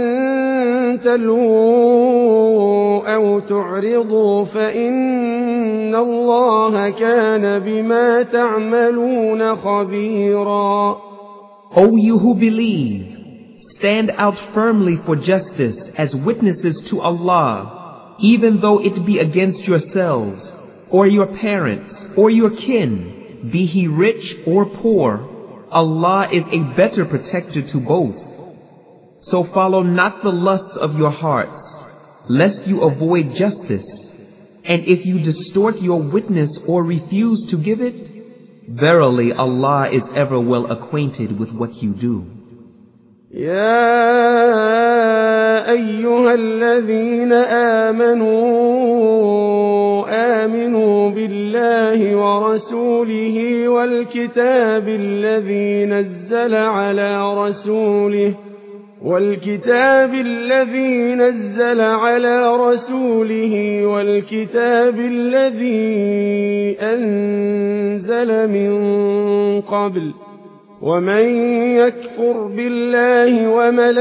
تلووا أو تعرضوا فإن الله كان بما تعملون خبيرا. O you who believe, stand out firmly for justice as witnesses to Allah, even though it be against yourselves, or your parents, or your kin, be he rich or poor. Allah is a better protector to both. So follow not the lusts of your hearts, lest you avoid justice. And if you distort your witness or refuse to give it, verily Allah is ever well acquainted with what you do. يا أيها الذين آمنوا آمنوا بالله ورسوله والكتاب الذي نزل على رسوله والكتاب الذي نزل على رسوله والكتاب الذي أنزل من قبل ومن يكفر بالله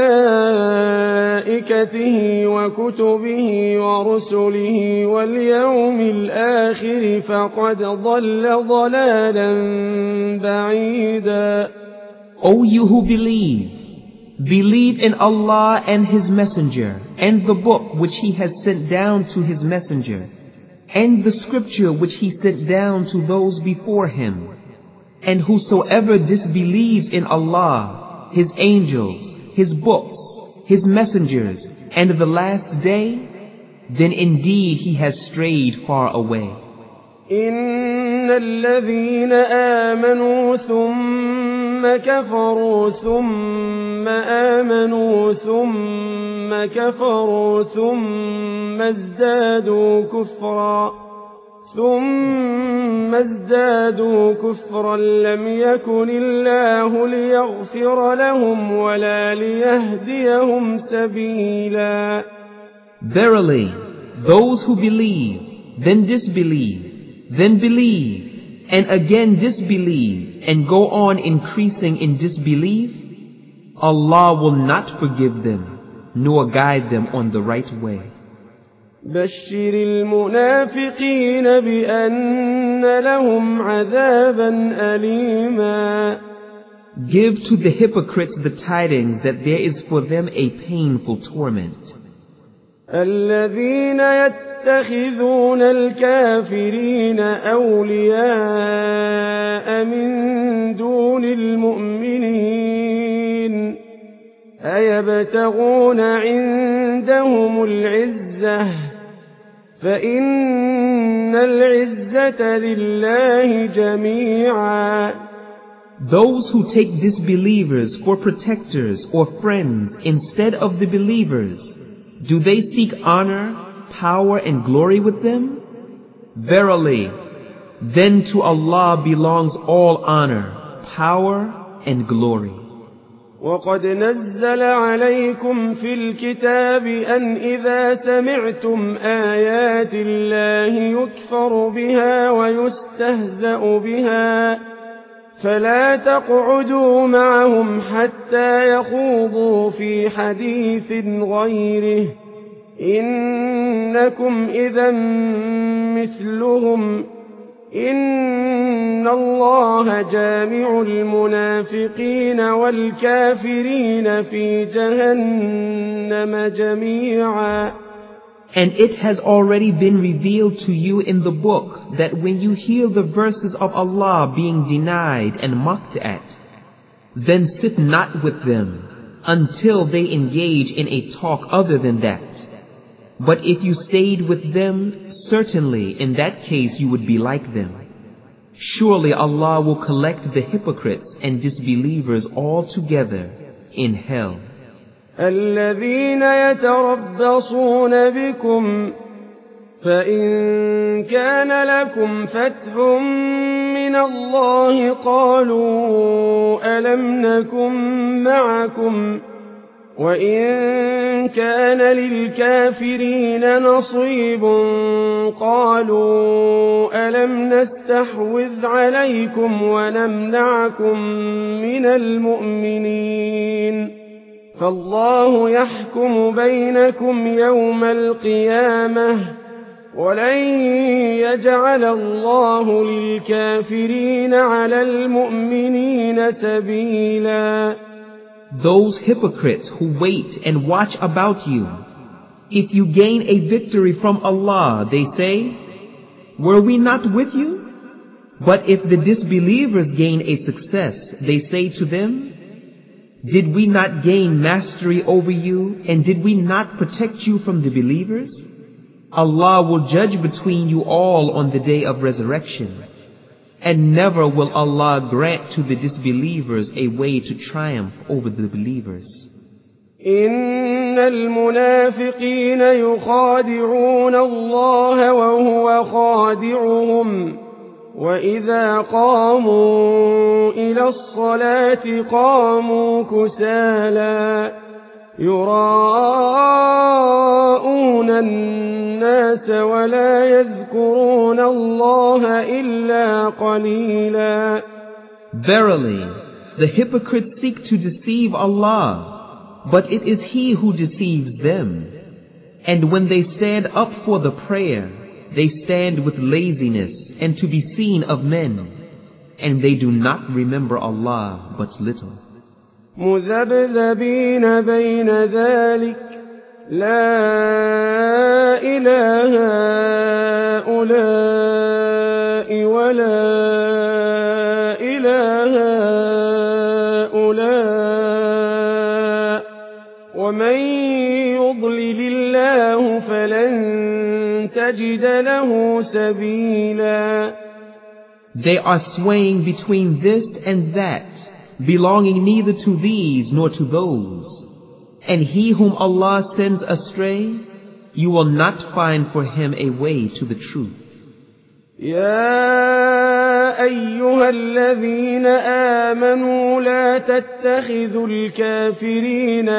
وملائكته وكتبه ورسله واليوم الآخر فقد ضل ضلالا بعيدا. O you who believe, believe in Allah and His Messenger, and the book which He has sent down to His Messenger, and the scripture which He sent down to those before Him. And whosoever disbelieves in Allah, His angels, His books, His messengers, and the last day, then indeed he has strayed far away. إن الذين آمنوا ثم كفروا ثم آمنوا ثم كفروا ثم ازدادوا كفرا ثم ازدادوا كفرا لم يكن الله ليغفر لهم ولا ليهديهم سبيلا. Verily, those who believe, then disbelieve, then believe, and again disbelieve, and go on increasing in disbelief, Allah will not forgive them, nor guide them on the right way. بشر المنافقين بأن لهم عذابا أليما. Give to the hypocrites the tidings that there is for them a painful torment. الذين يتخذون الكافرين أولياء من دون المؤمنين أيبتغون عندهم العزة فإن العزة لله جميعا. Those who take disbelievers for protectors or friends instead of the believers, do they seek honor, power, and glory with them? Verily, then to Allah belongs all honor, power, and glory. وقد نزل عليكم في الكتاب أن إذا سمعتم آيات الله يكفر بها ويستهزأ بها فلا تقعدوا معهم حتى يخوضوا في حديث غيره إنكم إذا مثلهم إن الله جامع المنافقين والكافرين في جهنم جميعا. And it has already been revealed to you in the book that when you hear the verses of Allah being denied and mocked at, then sit not with them until they engage in a talk other than that. But if you stayed with them, certainly in that case you would be like them. Surely Allah will collect the hypocrites and disbelievers all together in hell. الذين يتربصون بكم فإن كان لكم فتح من الله قالوا ألم نكن معكم وإن كان للكافرين نصيب قالوا ألم نستحوذ عليكم ونمنعكم من المؤمنين فالله يحكم بينكم يوم القيامة ولن يجعل الله للكافرين على المؤمنين سبيلا. Those hypocrites who wait and watch about you, if you gain a victory from Allah, they say, were we not with you? But if the disbelievers gain a success, they say to them, did we not gain mastery over you, and did we not protect you from the believers? Allah will judge between you all on the day of resurrection. And never will Allah grant to the disbelievers a way to triumph over the believers. إن المنافقين يخادعون الله وهو خادعهم وإذا قاموا إلى الصلاة قاموا كسالى يراءون الناس ولا يذكرون الله إلا قليلا. Verily, the hypocrites seek to deceive Allah, but it is He who deceives them. And when they stand up for the prayer, they stand with laziness and to be seen of men, and they do not remember Allah but little. مذبذبين بين ذلك لا إله هؤلاء ولا إله هؤلاء ومن يضلل الله فلن تجد له سبيلا. They are swaying between this and that, belonging neither to these nor to those. And he whom Allah sends astray, you will not find for him a way to the truth. يا أيها الذين آمنوا لا تتخذوا الكافرين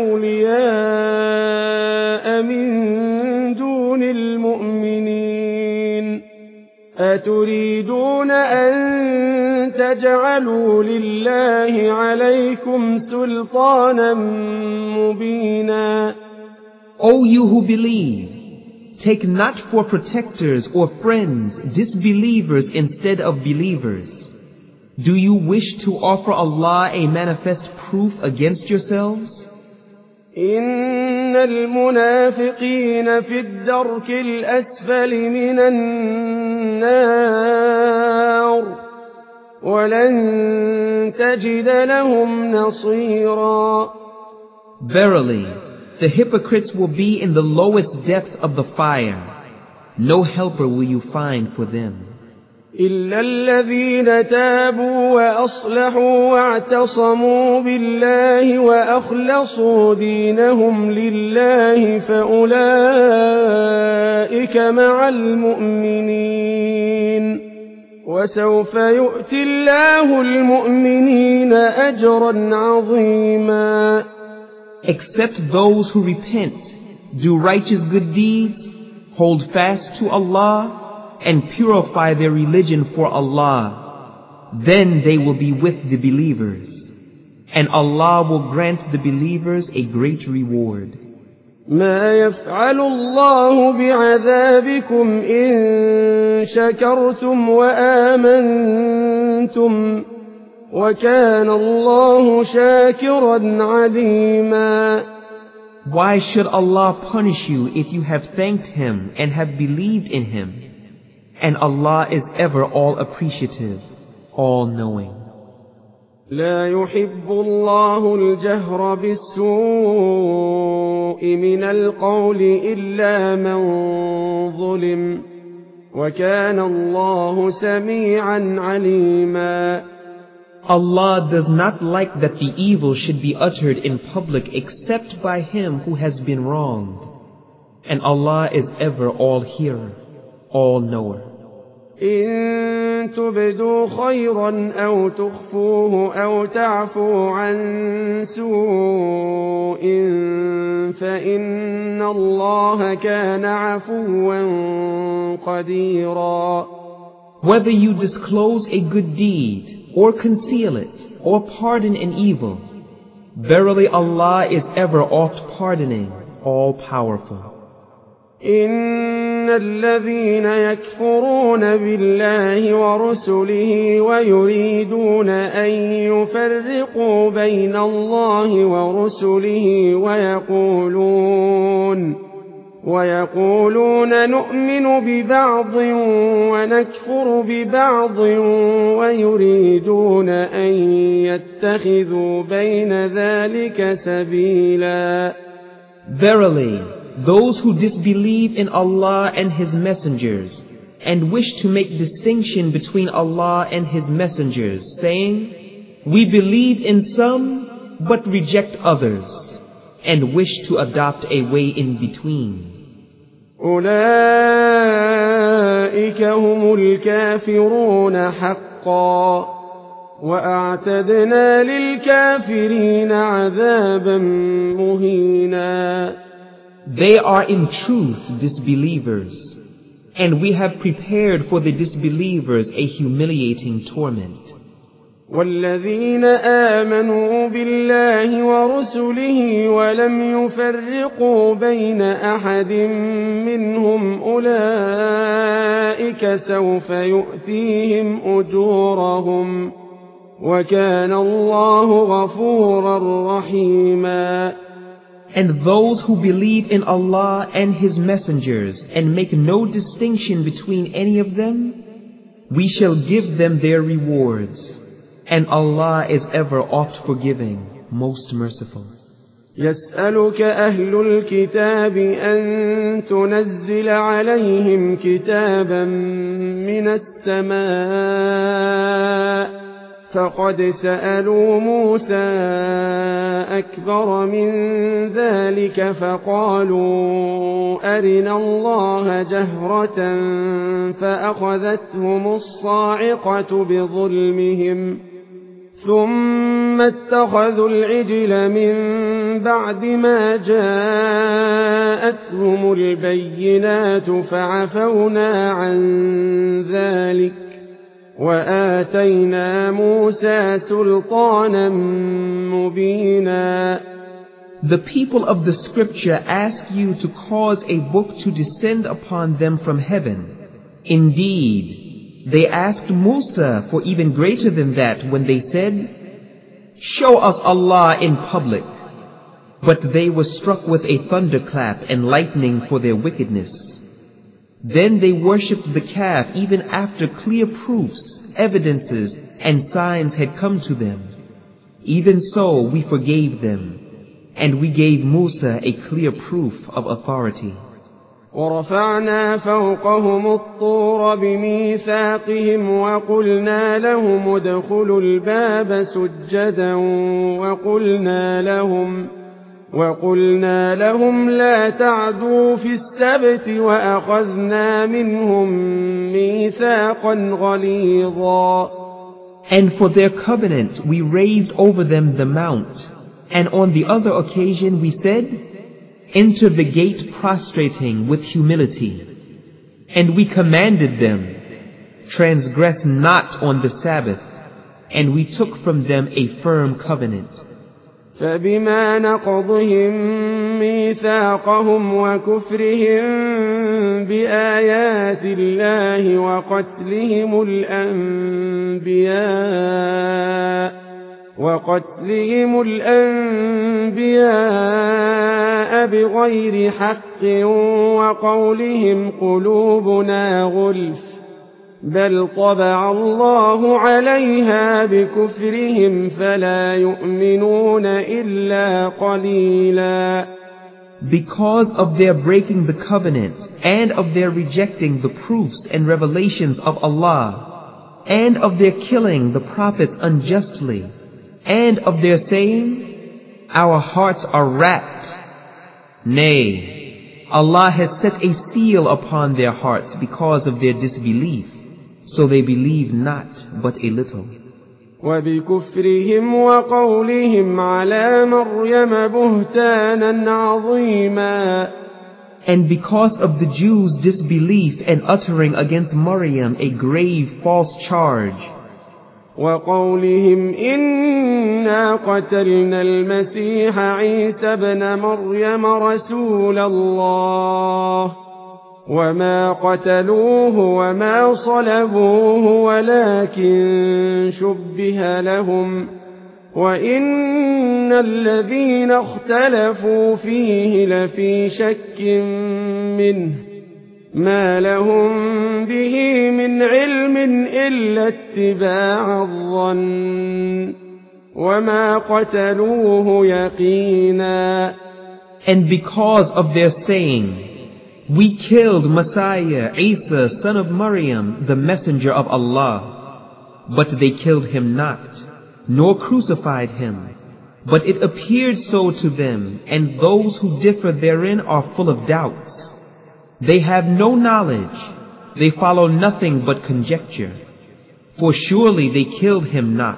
أولياء من دون المؤمنين أتريدون أن تجعلوا لله عليكم سلطانا مبينا. O you who believe, take not for protectors or friends disbelievers instead of believers. Do you wish to offer Allah a manifest proof against yourselves? إن المنافقين في الدرك الأسفل من النار ولن تجد لهم نصيرا. Verily, the hypocrites will be in the lowest depth of the fire. No helper will you find for them. إلا الذين تابوا وأصلحوا واعتصموا بالله وأخلصوا دينهم لله فأولئك مع المؤمنين وسوف يؤتي الله المؤمنين أجرا عظيما. Except those who repent, do righteous good deeds, hold fast to Allah, and purify their religion for Allah, then they will be with the believers, and Allah will grant the believers a great reward. ما يفعل الله بعذابكم إن شكرتم وآمنتم وكان الله شاكرا عليما. Why should Allah punish you if you have thanked Him and have believed in Him? And Allah is ever all appreciative, all knowing. لا يحب الله الجهر بالسوء من القول إلا من ظلم وكان الله سميعا عليما. Allah does not like that the evil should be uttered in public except by him who has been wronged. And Allah is ever all hearer, all knower. إن تبدوا خيرا أو تخفوه أو تعفوا عن سوء فإن الله كان عفوا قديرا. Whether you disclose a good deed or conceal it or pardon an evil, verily Allah is ever oft pardoning, all powerful. إن الذين يكفرون بالله ورسله ويريدون أن يفرقوا بين الله ورسله ويقولون ويقولون نؤمن ببعض ونكفر ببعض ويريدون أن يتخذوا بين ذلك سبيلا. Verily, those who disbelieve in Allah and His messengers and wish to make distinction between Allah and His messengers, saying, we believe in some but reject others, and wish to adopt a way in between. أولئك هم الكافرون حقا وأعتدنا للكافرين عذابا مهينا. They are in truth disbelievers, and we have prepared for the disbelievers a humiliating torment. والذين آمنوا بالله ورسله ولم يفرقوا بين أحد منهم أولئك سوف يؤتيهم أجورهم وكان الله غفورا رحيما. And those who believe in Allah and His messengers and make no distinction between any of them, we shall give them their rewards. And Allah is ever oft forgiving, most merciful. يسألك أهل الكتاب أن تنزل عليهم كتابا من السماء فقد سألوا موسى أكبر من ذلك فقالوا أرنا الله جهرة فأخذتهم الصاعقة بظلمهم ثم اتخذوا العجل من بعد ما جاءتهم البينات فعفونا عن ذلك وآتينا موسى سلطانا مبينا. The people of the scripture ask you to cause a book to descend upon them from heaven. Indeed, they asked Musa for even greater than that when they said, "Show us Allah in public." But they were struck with a thunderclap and lightning for their wickedness. Then they worshipped the calf even after clear proofs, evidences, and signs had come to them. Even so we forgave them, and we gave Musa a clear proof of authority. ورفعنا فوقهم الطور بميثاقهم وقلنا لهم ادخلوا الباب سجدا وقلنا لهم وقلنا لهم لا تعدوا في السبت وأخذنا منهم ميثاقا غليظا. And for their covenant we raised over them the mount, and on the other occasion we said, enter the gate prostrating with humility. And we commanded them, transgress not on the Sabbath, and we took from them a firm covenant. فبما نقضهم ميثاقهم وكفرهم بآيات الله وقتلهم الأنبياء وقتلهم الأنبياء بغير حق وقولهم قلوبنا غلف بل طبع الله عليها بكفرهم فلا يؤمنون إلا قليلا. Because of their breaking the covenant and of their rejecting the proofs and revelations of Allah and of their killing the prophets unjustly and of their saying, our hearts are wrapped. Nay, Allah has set a seal upon their hearts because of their disbelief, so they believe not but a little. وبكفرهم وقولهم على مريم بهتانا عظيما. And because of the Jews' disbelief and uttering against Maryam a grave false charge. وقولهم إنا قتلنا المسيح عيسى ابن مريم رسول الله وما قتلوه وما صلبوه ولكن شبه لهم وإن الذين اختلفوا فيه لفي شك منه ما لهم به من علم إلا اتباع الظن وما قتلوه يقينا. And because of their saying, we killed Messiah, Isa, son of Maryam, the messenger of Allah, but they killed him not, nor crucified him. But it appeared so to them, and those who differ therein are full of doubts. They have no knowledge, they follow nothing but conjecture. For surely they killed him not.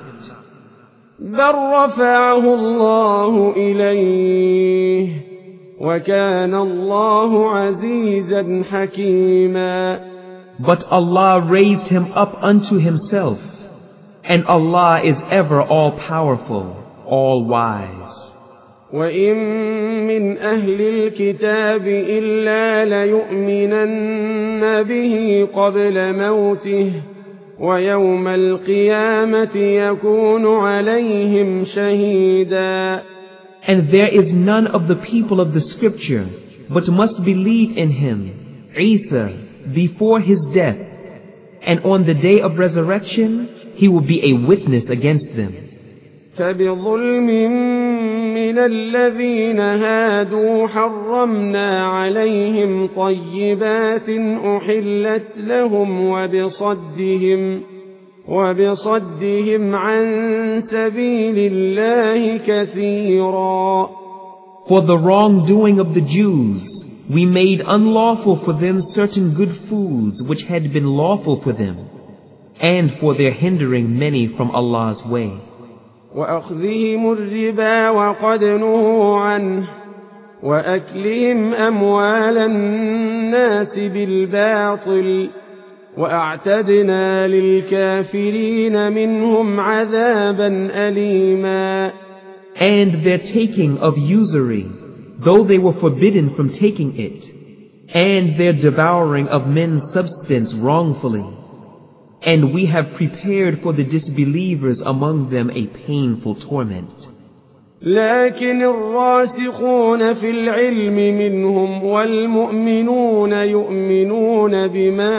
بل رفعه الله إليه وكان الله عزيزا حكيما. But Allah raised him up unto himself, and Allah is ever all-powerful, all-wise. وَإِن مِّنْ أَهْلِ الْكِتَابِ إِلَّا لَيُؤْمِنَنَّ بِهِ قَبْلَ مَوْتِهِ وَيَوْمَ الْقِيَامَةِ يَكُونُ عَلَيْهِمْ شَهِيدًا. And there is none of the people of the scripture, but must believe in him, Isa, before his death, and on the day of resurrection, he will be a witness against them. فَبِظُلْمٍ مِّنَ الَّذِينَ هَادُوا حَرَّمْنَا عَلَيْهِمْ طَيِّبَاتٍ أُحِلَّتْ لَهُمْ وَبِصَدِّهِمْ وَبِصَدِّهِمْ عَن سَبِيلِ اللَّهِ كَثِيرًا. For the wrongdoing of the Jews, we made unlawful for them certain good foods which had been lawful for them, and for their hindering many from Allah's way. وَأَخْذِهِمُ الرِّبَا وَقَدْ نُهُوا عَنْهُ وَأَكْلِهِمْ أَمْوَالَ النَّاسِ بِالْبَاطِلِ وَأَعْتَدْنَا لِلْكَافِرِينَ مِنْهُمْ عَذَابًا أَلِيمًا. And their taking of usury, though they were forbidden from taking it, and their devouring of men's substance wrongfully. And we have prepared for the disbelievers among them a painful torment. لكن الراسخون في العلم منهم والمؤمنون يؤمنون بما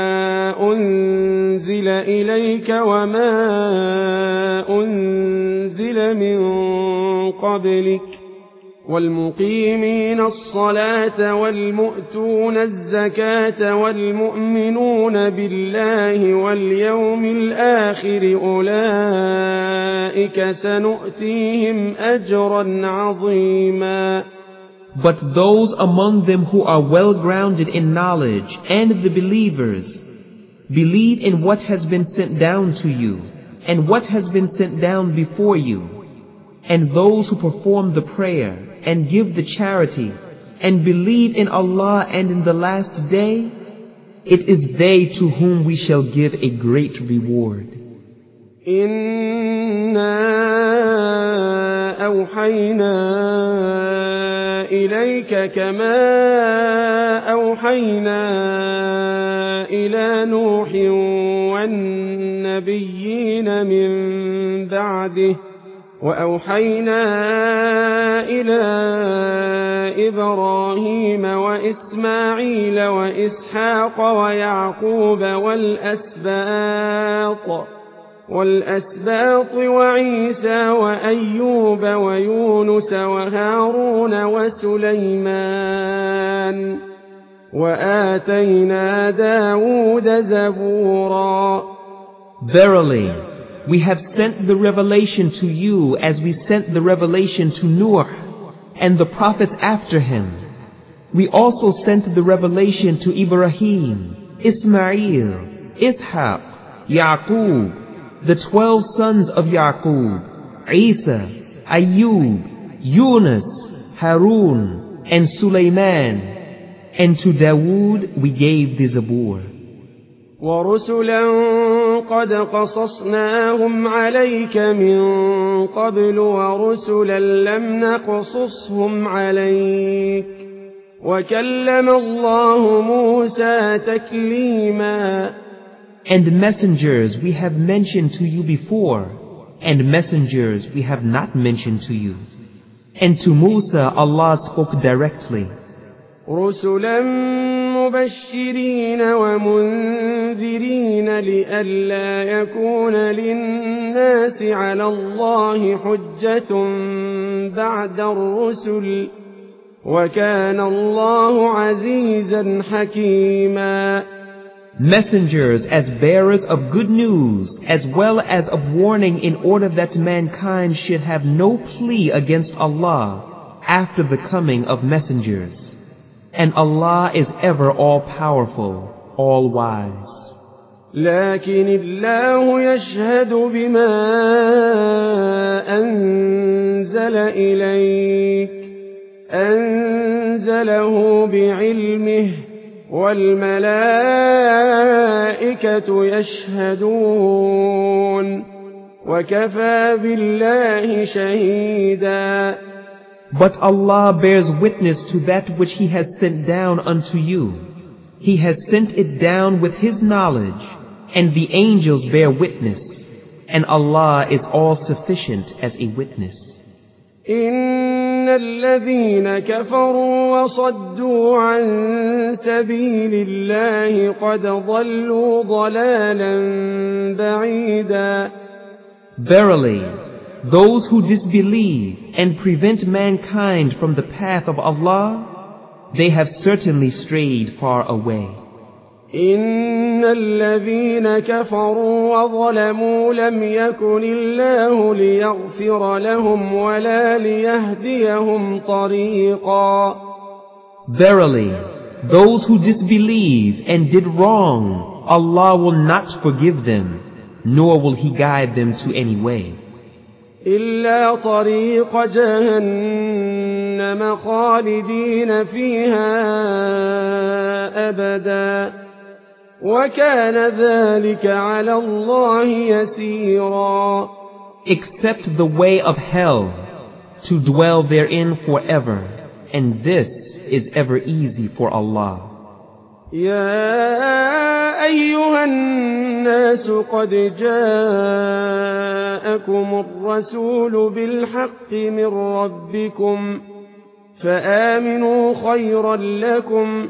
أنزل إليك وما أنزل من قبلك والمقيمين الصلاة والمؤتون الزكاة والمؤمنون بالله واليوم الآخر أولئك سنؤتيهم أجرا عظيما. But those among them who are well grounded in knowledge and the believers believe in what has been sent down to you and what has been sent down before you, and those who perform the prayer and give the charity and believe in Allah and in the last day, it is they to whom we shall give a great reward. إِنَّا أَوْحَيْنَا إِلَيْكَ كَمَا أَوْحَيْنَا إِلَى نُوحٍ وَالنَّبِيِّينَ مِن بَعْدِهِ وَأَوْحَيْنَا إِلَى إِبْرَاهِيمَ وَإِسْمَاعِيلَ وَإِسْحَاقَ وَيَعْقُوبَ وَالْأَسْبَاطِ وَالْأَسْبَاطِ وَعِيسَى وَأَيُّوبَ وَيُونُسَ وَهَارُونَ وَسُلَيْمَانَ وَآتَيْنَا دَاوُودَ زَبُورًا. Verily, we have sent the revelation to you as we sent the revelation to Nuh and the prophets after him. We also sent the revelation to Ibrahim, Ismail, Ishaq, Yaqub, the twelve sons of Yaqub, Isa, Ayub, Yunus, Harun, and Sulaiman. And to Dawood we gave the Zabur. وَرُسُلًا قَدْ قَصَصْنَاهُمْ عَلَيْكَ مِنْ قَبْلُ وَرُسُلًا لَمْ نَقْصُصْهُمْ عَلَيْكَ وَكَلَّمَ اللَّهُ مُوسَى تَكْلِيمًا. And messengers we have mentioned to you before, and messengers we have not mentioned to you. And to Musa Allah spoke directly. رُسُلًا مُبَشِّرِينَ وَمُنذِرِينَ لِئَلَّا يَكُونَ لِلنَّاسِ عَلَى اللَّهِ حُجَّةٌ بَعْدَ الرُّسُلِ وَكَانَ اللَّهُ عَزِيزًا حَكِيمًا. messengers as bearers of good news as well as of warning, in order that mankind should have no plea against Allah after the coming of messengers. And Allah is ever all-powerful, all-wise. لكن الله يشهد بما أنزل إليك أنزله بعلمه والملائكة يشهدون وكفى بالله شهيدا. But Allah bears witness to that which He has sent down unto you. He has sent it down with His knowledge, and the angels bear witness, and Allah is all-sufficient as a witness. إن الذين كفروا وصدوا عن سبيل الله قد ضلوا ضلالا بعيدا. Verily, those who disbelieve and prevent mankind from the path of Allah, they have certainly strayed far away. إن الذين كفروا وظلموا لم يكن الله ليغفر لهم ولا ليهديهم طريقا. Verily, those who disbelieve and did wrong, Allah will not forgive them, nor will He guide them to any way. إلا طريق جهنم خالدين فيها أبدا وكان ذلك على الله يسيرا. Except the way of hell, to dwell therein forever, and this is ever easy for Allah. يا أيها الناس قد جاءكم الرسول بالحق من ربكم فآمنوا خيرا لكم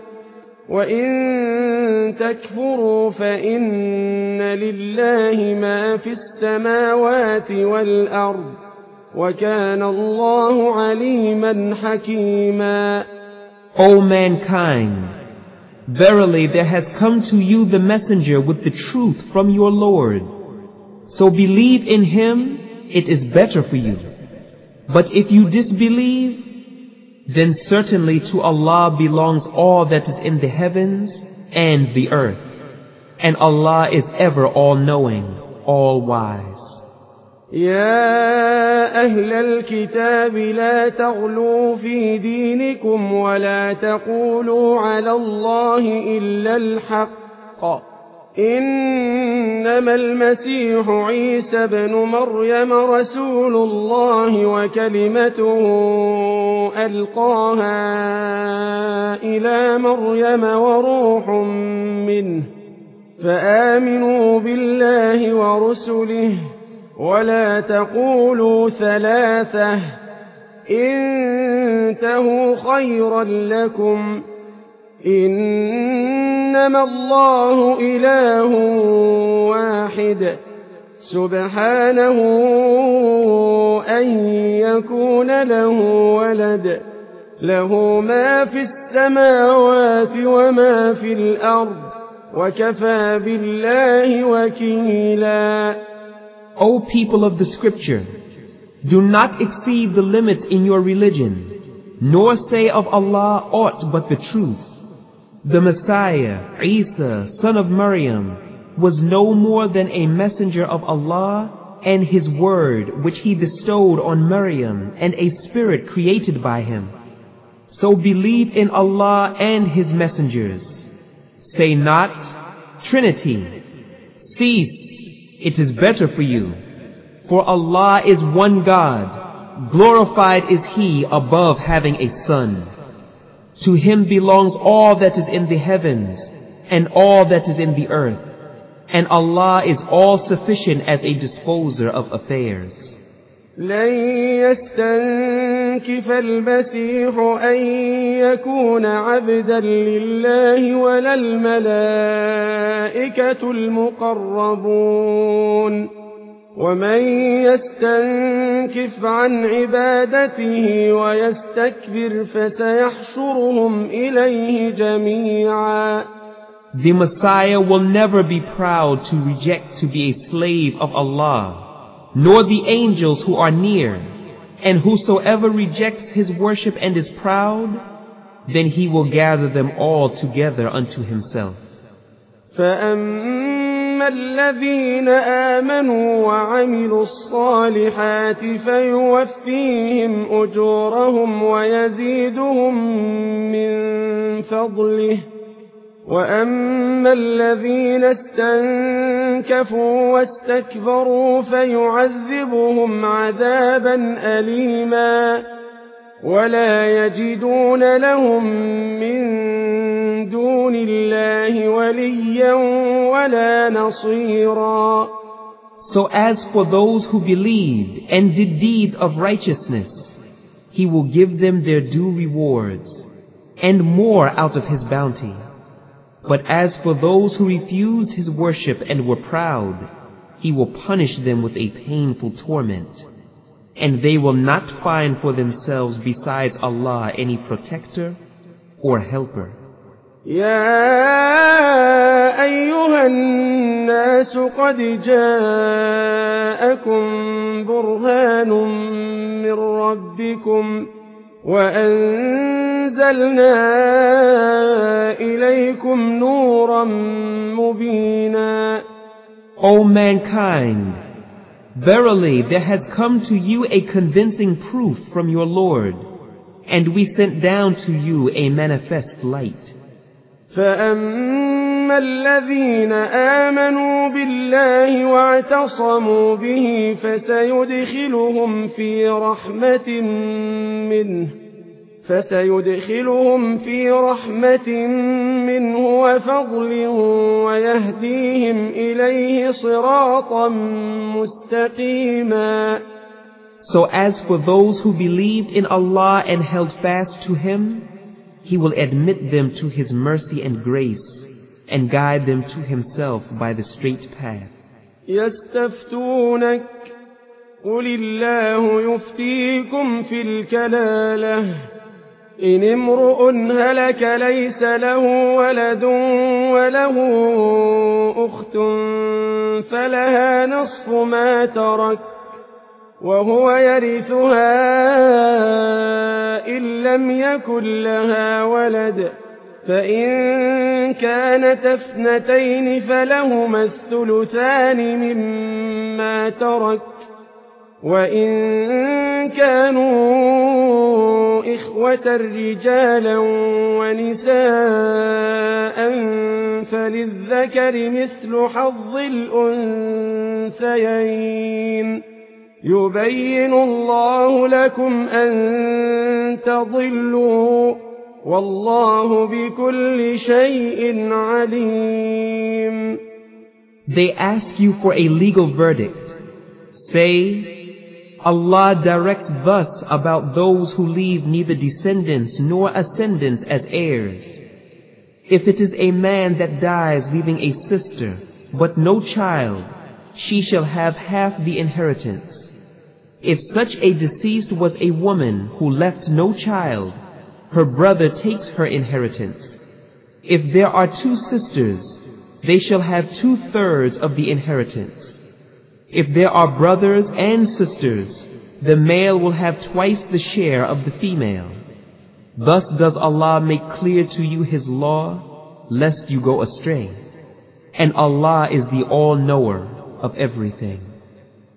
وإن تكفروا فإن لله ما في السماوات والأرض وكان الله عليما حكيما. O mankind, verily there has come to you the messenger with the truth from your Lord. So believe in him, it is better for you. But if you disbelieve, then certainly to Allah belongs all that is in the heavens and the earth. And Allah is ever all-knowing, all-wise. يا أهل الكتاب لا تغلوا في دينكم ولا تقولوا على الله إلا الحق إنما المسيح عيسى بن مريم رسول الله وكلمته ألقاها إلى مريم وروح منه فآمنوا بالله ورسله ولا تقولوا ثلاثة انتهوا خيرا لكم إنما الله إله واحد سبحانه أن يكون له ولد له ما في السماوات وما في الأرض وكفى بالله وكيلا. O people of the scripture, do not exceed the limits in your religion, nor say of Allah aught but the truth. The Messiah, Isa, son of Maryam, was no more than a messenger of Allah and His word which He bestowed on Maryam, and a spirit created by Him. So believe in Allah and His messengers. Say not, Trinity. Cease. It is better for you. For Allah is one God. Glorified is He above having a son. To Him belongs all that is in the heavens and all that is in the earth. And Allah is all-sufficient as a disposer of affairs. لن يستنكف المسيح أن يكون عبدا لله ولا الملائكة المقربون ومن يستنكف عن عبادته ويستكبر فسيحشرهم إليه جميعا The Messiah will never be proud to reject to be a slave of Allah, nor the angels who are near, and whosoever rejects his worship and is proud, then he will gather them all together unto himself. فَأَمَّا الَّذِينَ آمَنُوا وَعَمِلُوا الصَّالِحَاتِ فَيُوَفِّيهِمْ أُجُورَهُمْ وَيَزِيدُهُم مِّن فَضْلِهِ وَأَمَّا الَّذِينَ اسْتَنكَفُوا وَاسْتَكْبَرُوا فَيُعَذِّبُهُمْ عَذَابًا أَلِيمًا وَلَا يَجِدُونَ لَهُم مِّن دُونِ اللَّهِ وَلِيًّا وَلَا نَصِيرًا. So as for those who believed and did deeds of righteousness, he will give them their due rewards, and more out of his bounty. But as for those who refused his worship and were proud, he will punish them with a painful torment, and they will not find for themselves besides Allah any protector or helper. يا أيها الناس قد جاءكم برهان من ربكم وأنزلنا إليكم نورا مبينا. O mankind, verily there has come to you a convincing proof from your Lord, and we sent down to you a manifest light. فَأَمَّا الَّذِينَ آمَنُوا بِاللَّهِ وَاعْتَصَمُوا بِهِ فَسَيُدْخِلُهُمْ فِي رَحْمَةٍ مِّنْهُ فَسَيُدْخِلُهُمْ فِي رَحْمَةٍ مِّنْهُ وَفَضْلٍ وَيَهْدِيهِمْ إِلَيْهِ صِرَاطًا مُسْتَقِيمًا. So as for those who believed in Allah and held fast to Him, He will admit them to His mercy and grace, and guide them to Himself by the straight path. يستفتونك قل الله يفتيكم في الكلالة إن امرؤ هلك ليس له ولد وله أخت فلها نصف ما ترك وهو يرثها إن لم يكن لها ولد فإن كانت اثنتين فلهما الثلثان مما ترك وإن كانوا إخوة رجالا ونساء فللذكر مثل حظ الأنثيين يبين الله لكم أن تضلوا والله بكل شيء عليم. They ask you for a legal verdict. Say, Allah directs thus about those who leave neither descendants nor ascendants as heirs. If it is a man that dies leaving a sister, but no child, she shall have half the inheritance. If such a deceased was a woman who left no child, her brother takes her inheritance. If there are two sisters, they shall have two-thirds of the inheritance. If there are brothers and sisters, the male will have twice the share of the female. Thus does Allah make clear to you His law, lest you go astray. And Allah is the all-knower of everything.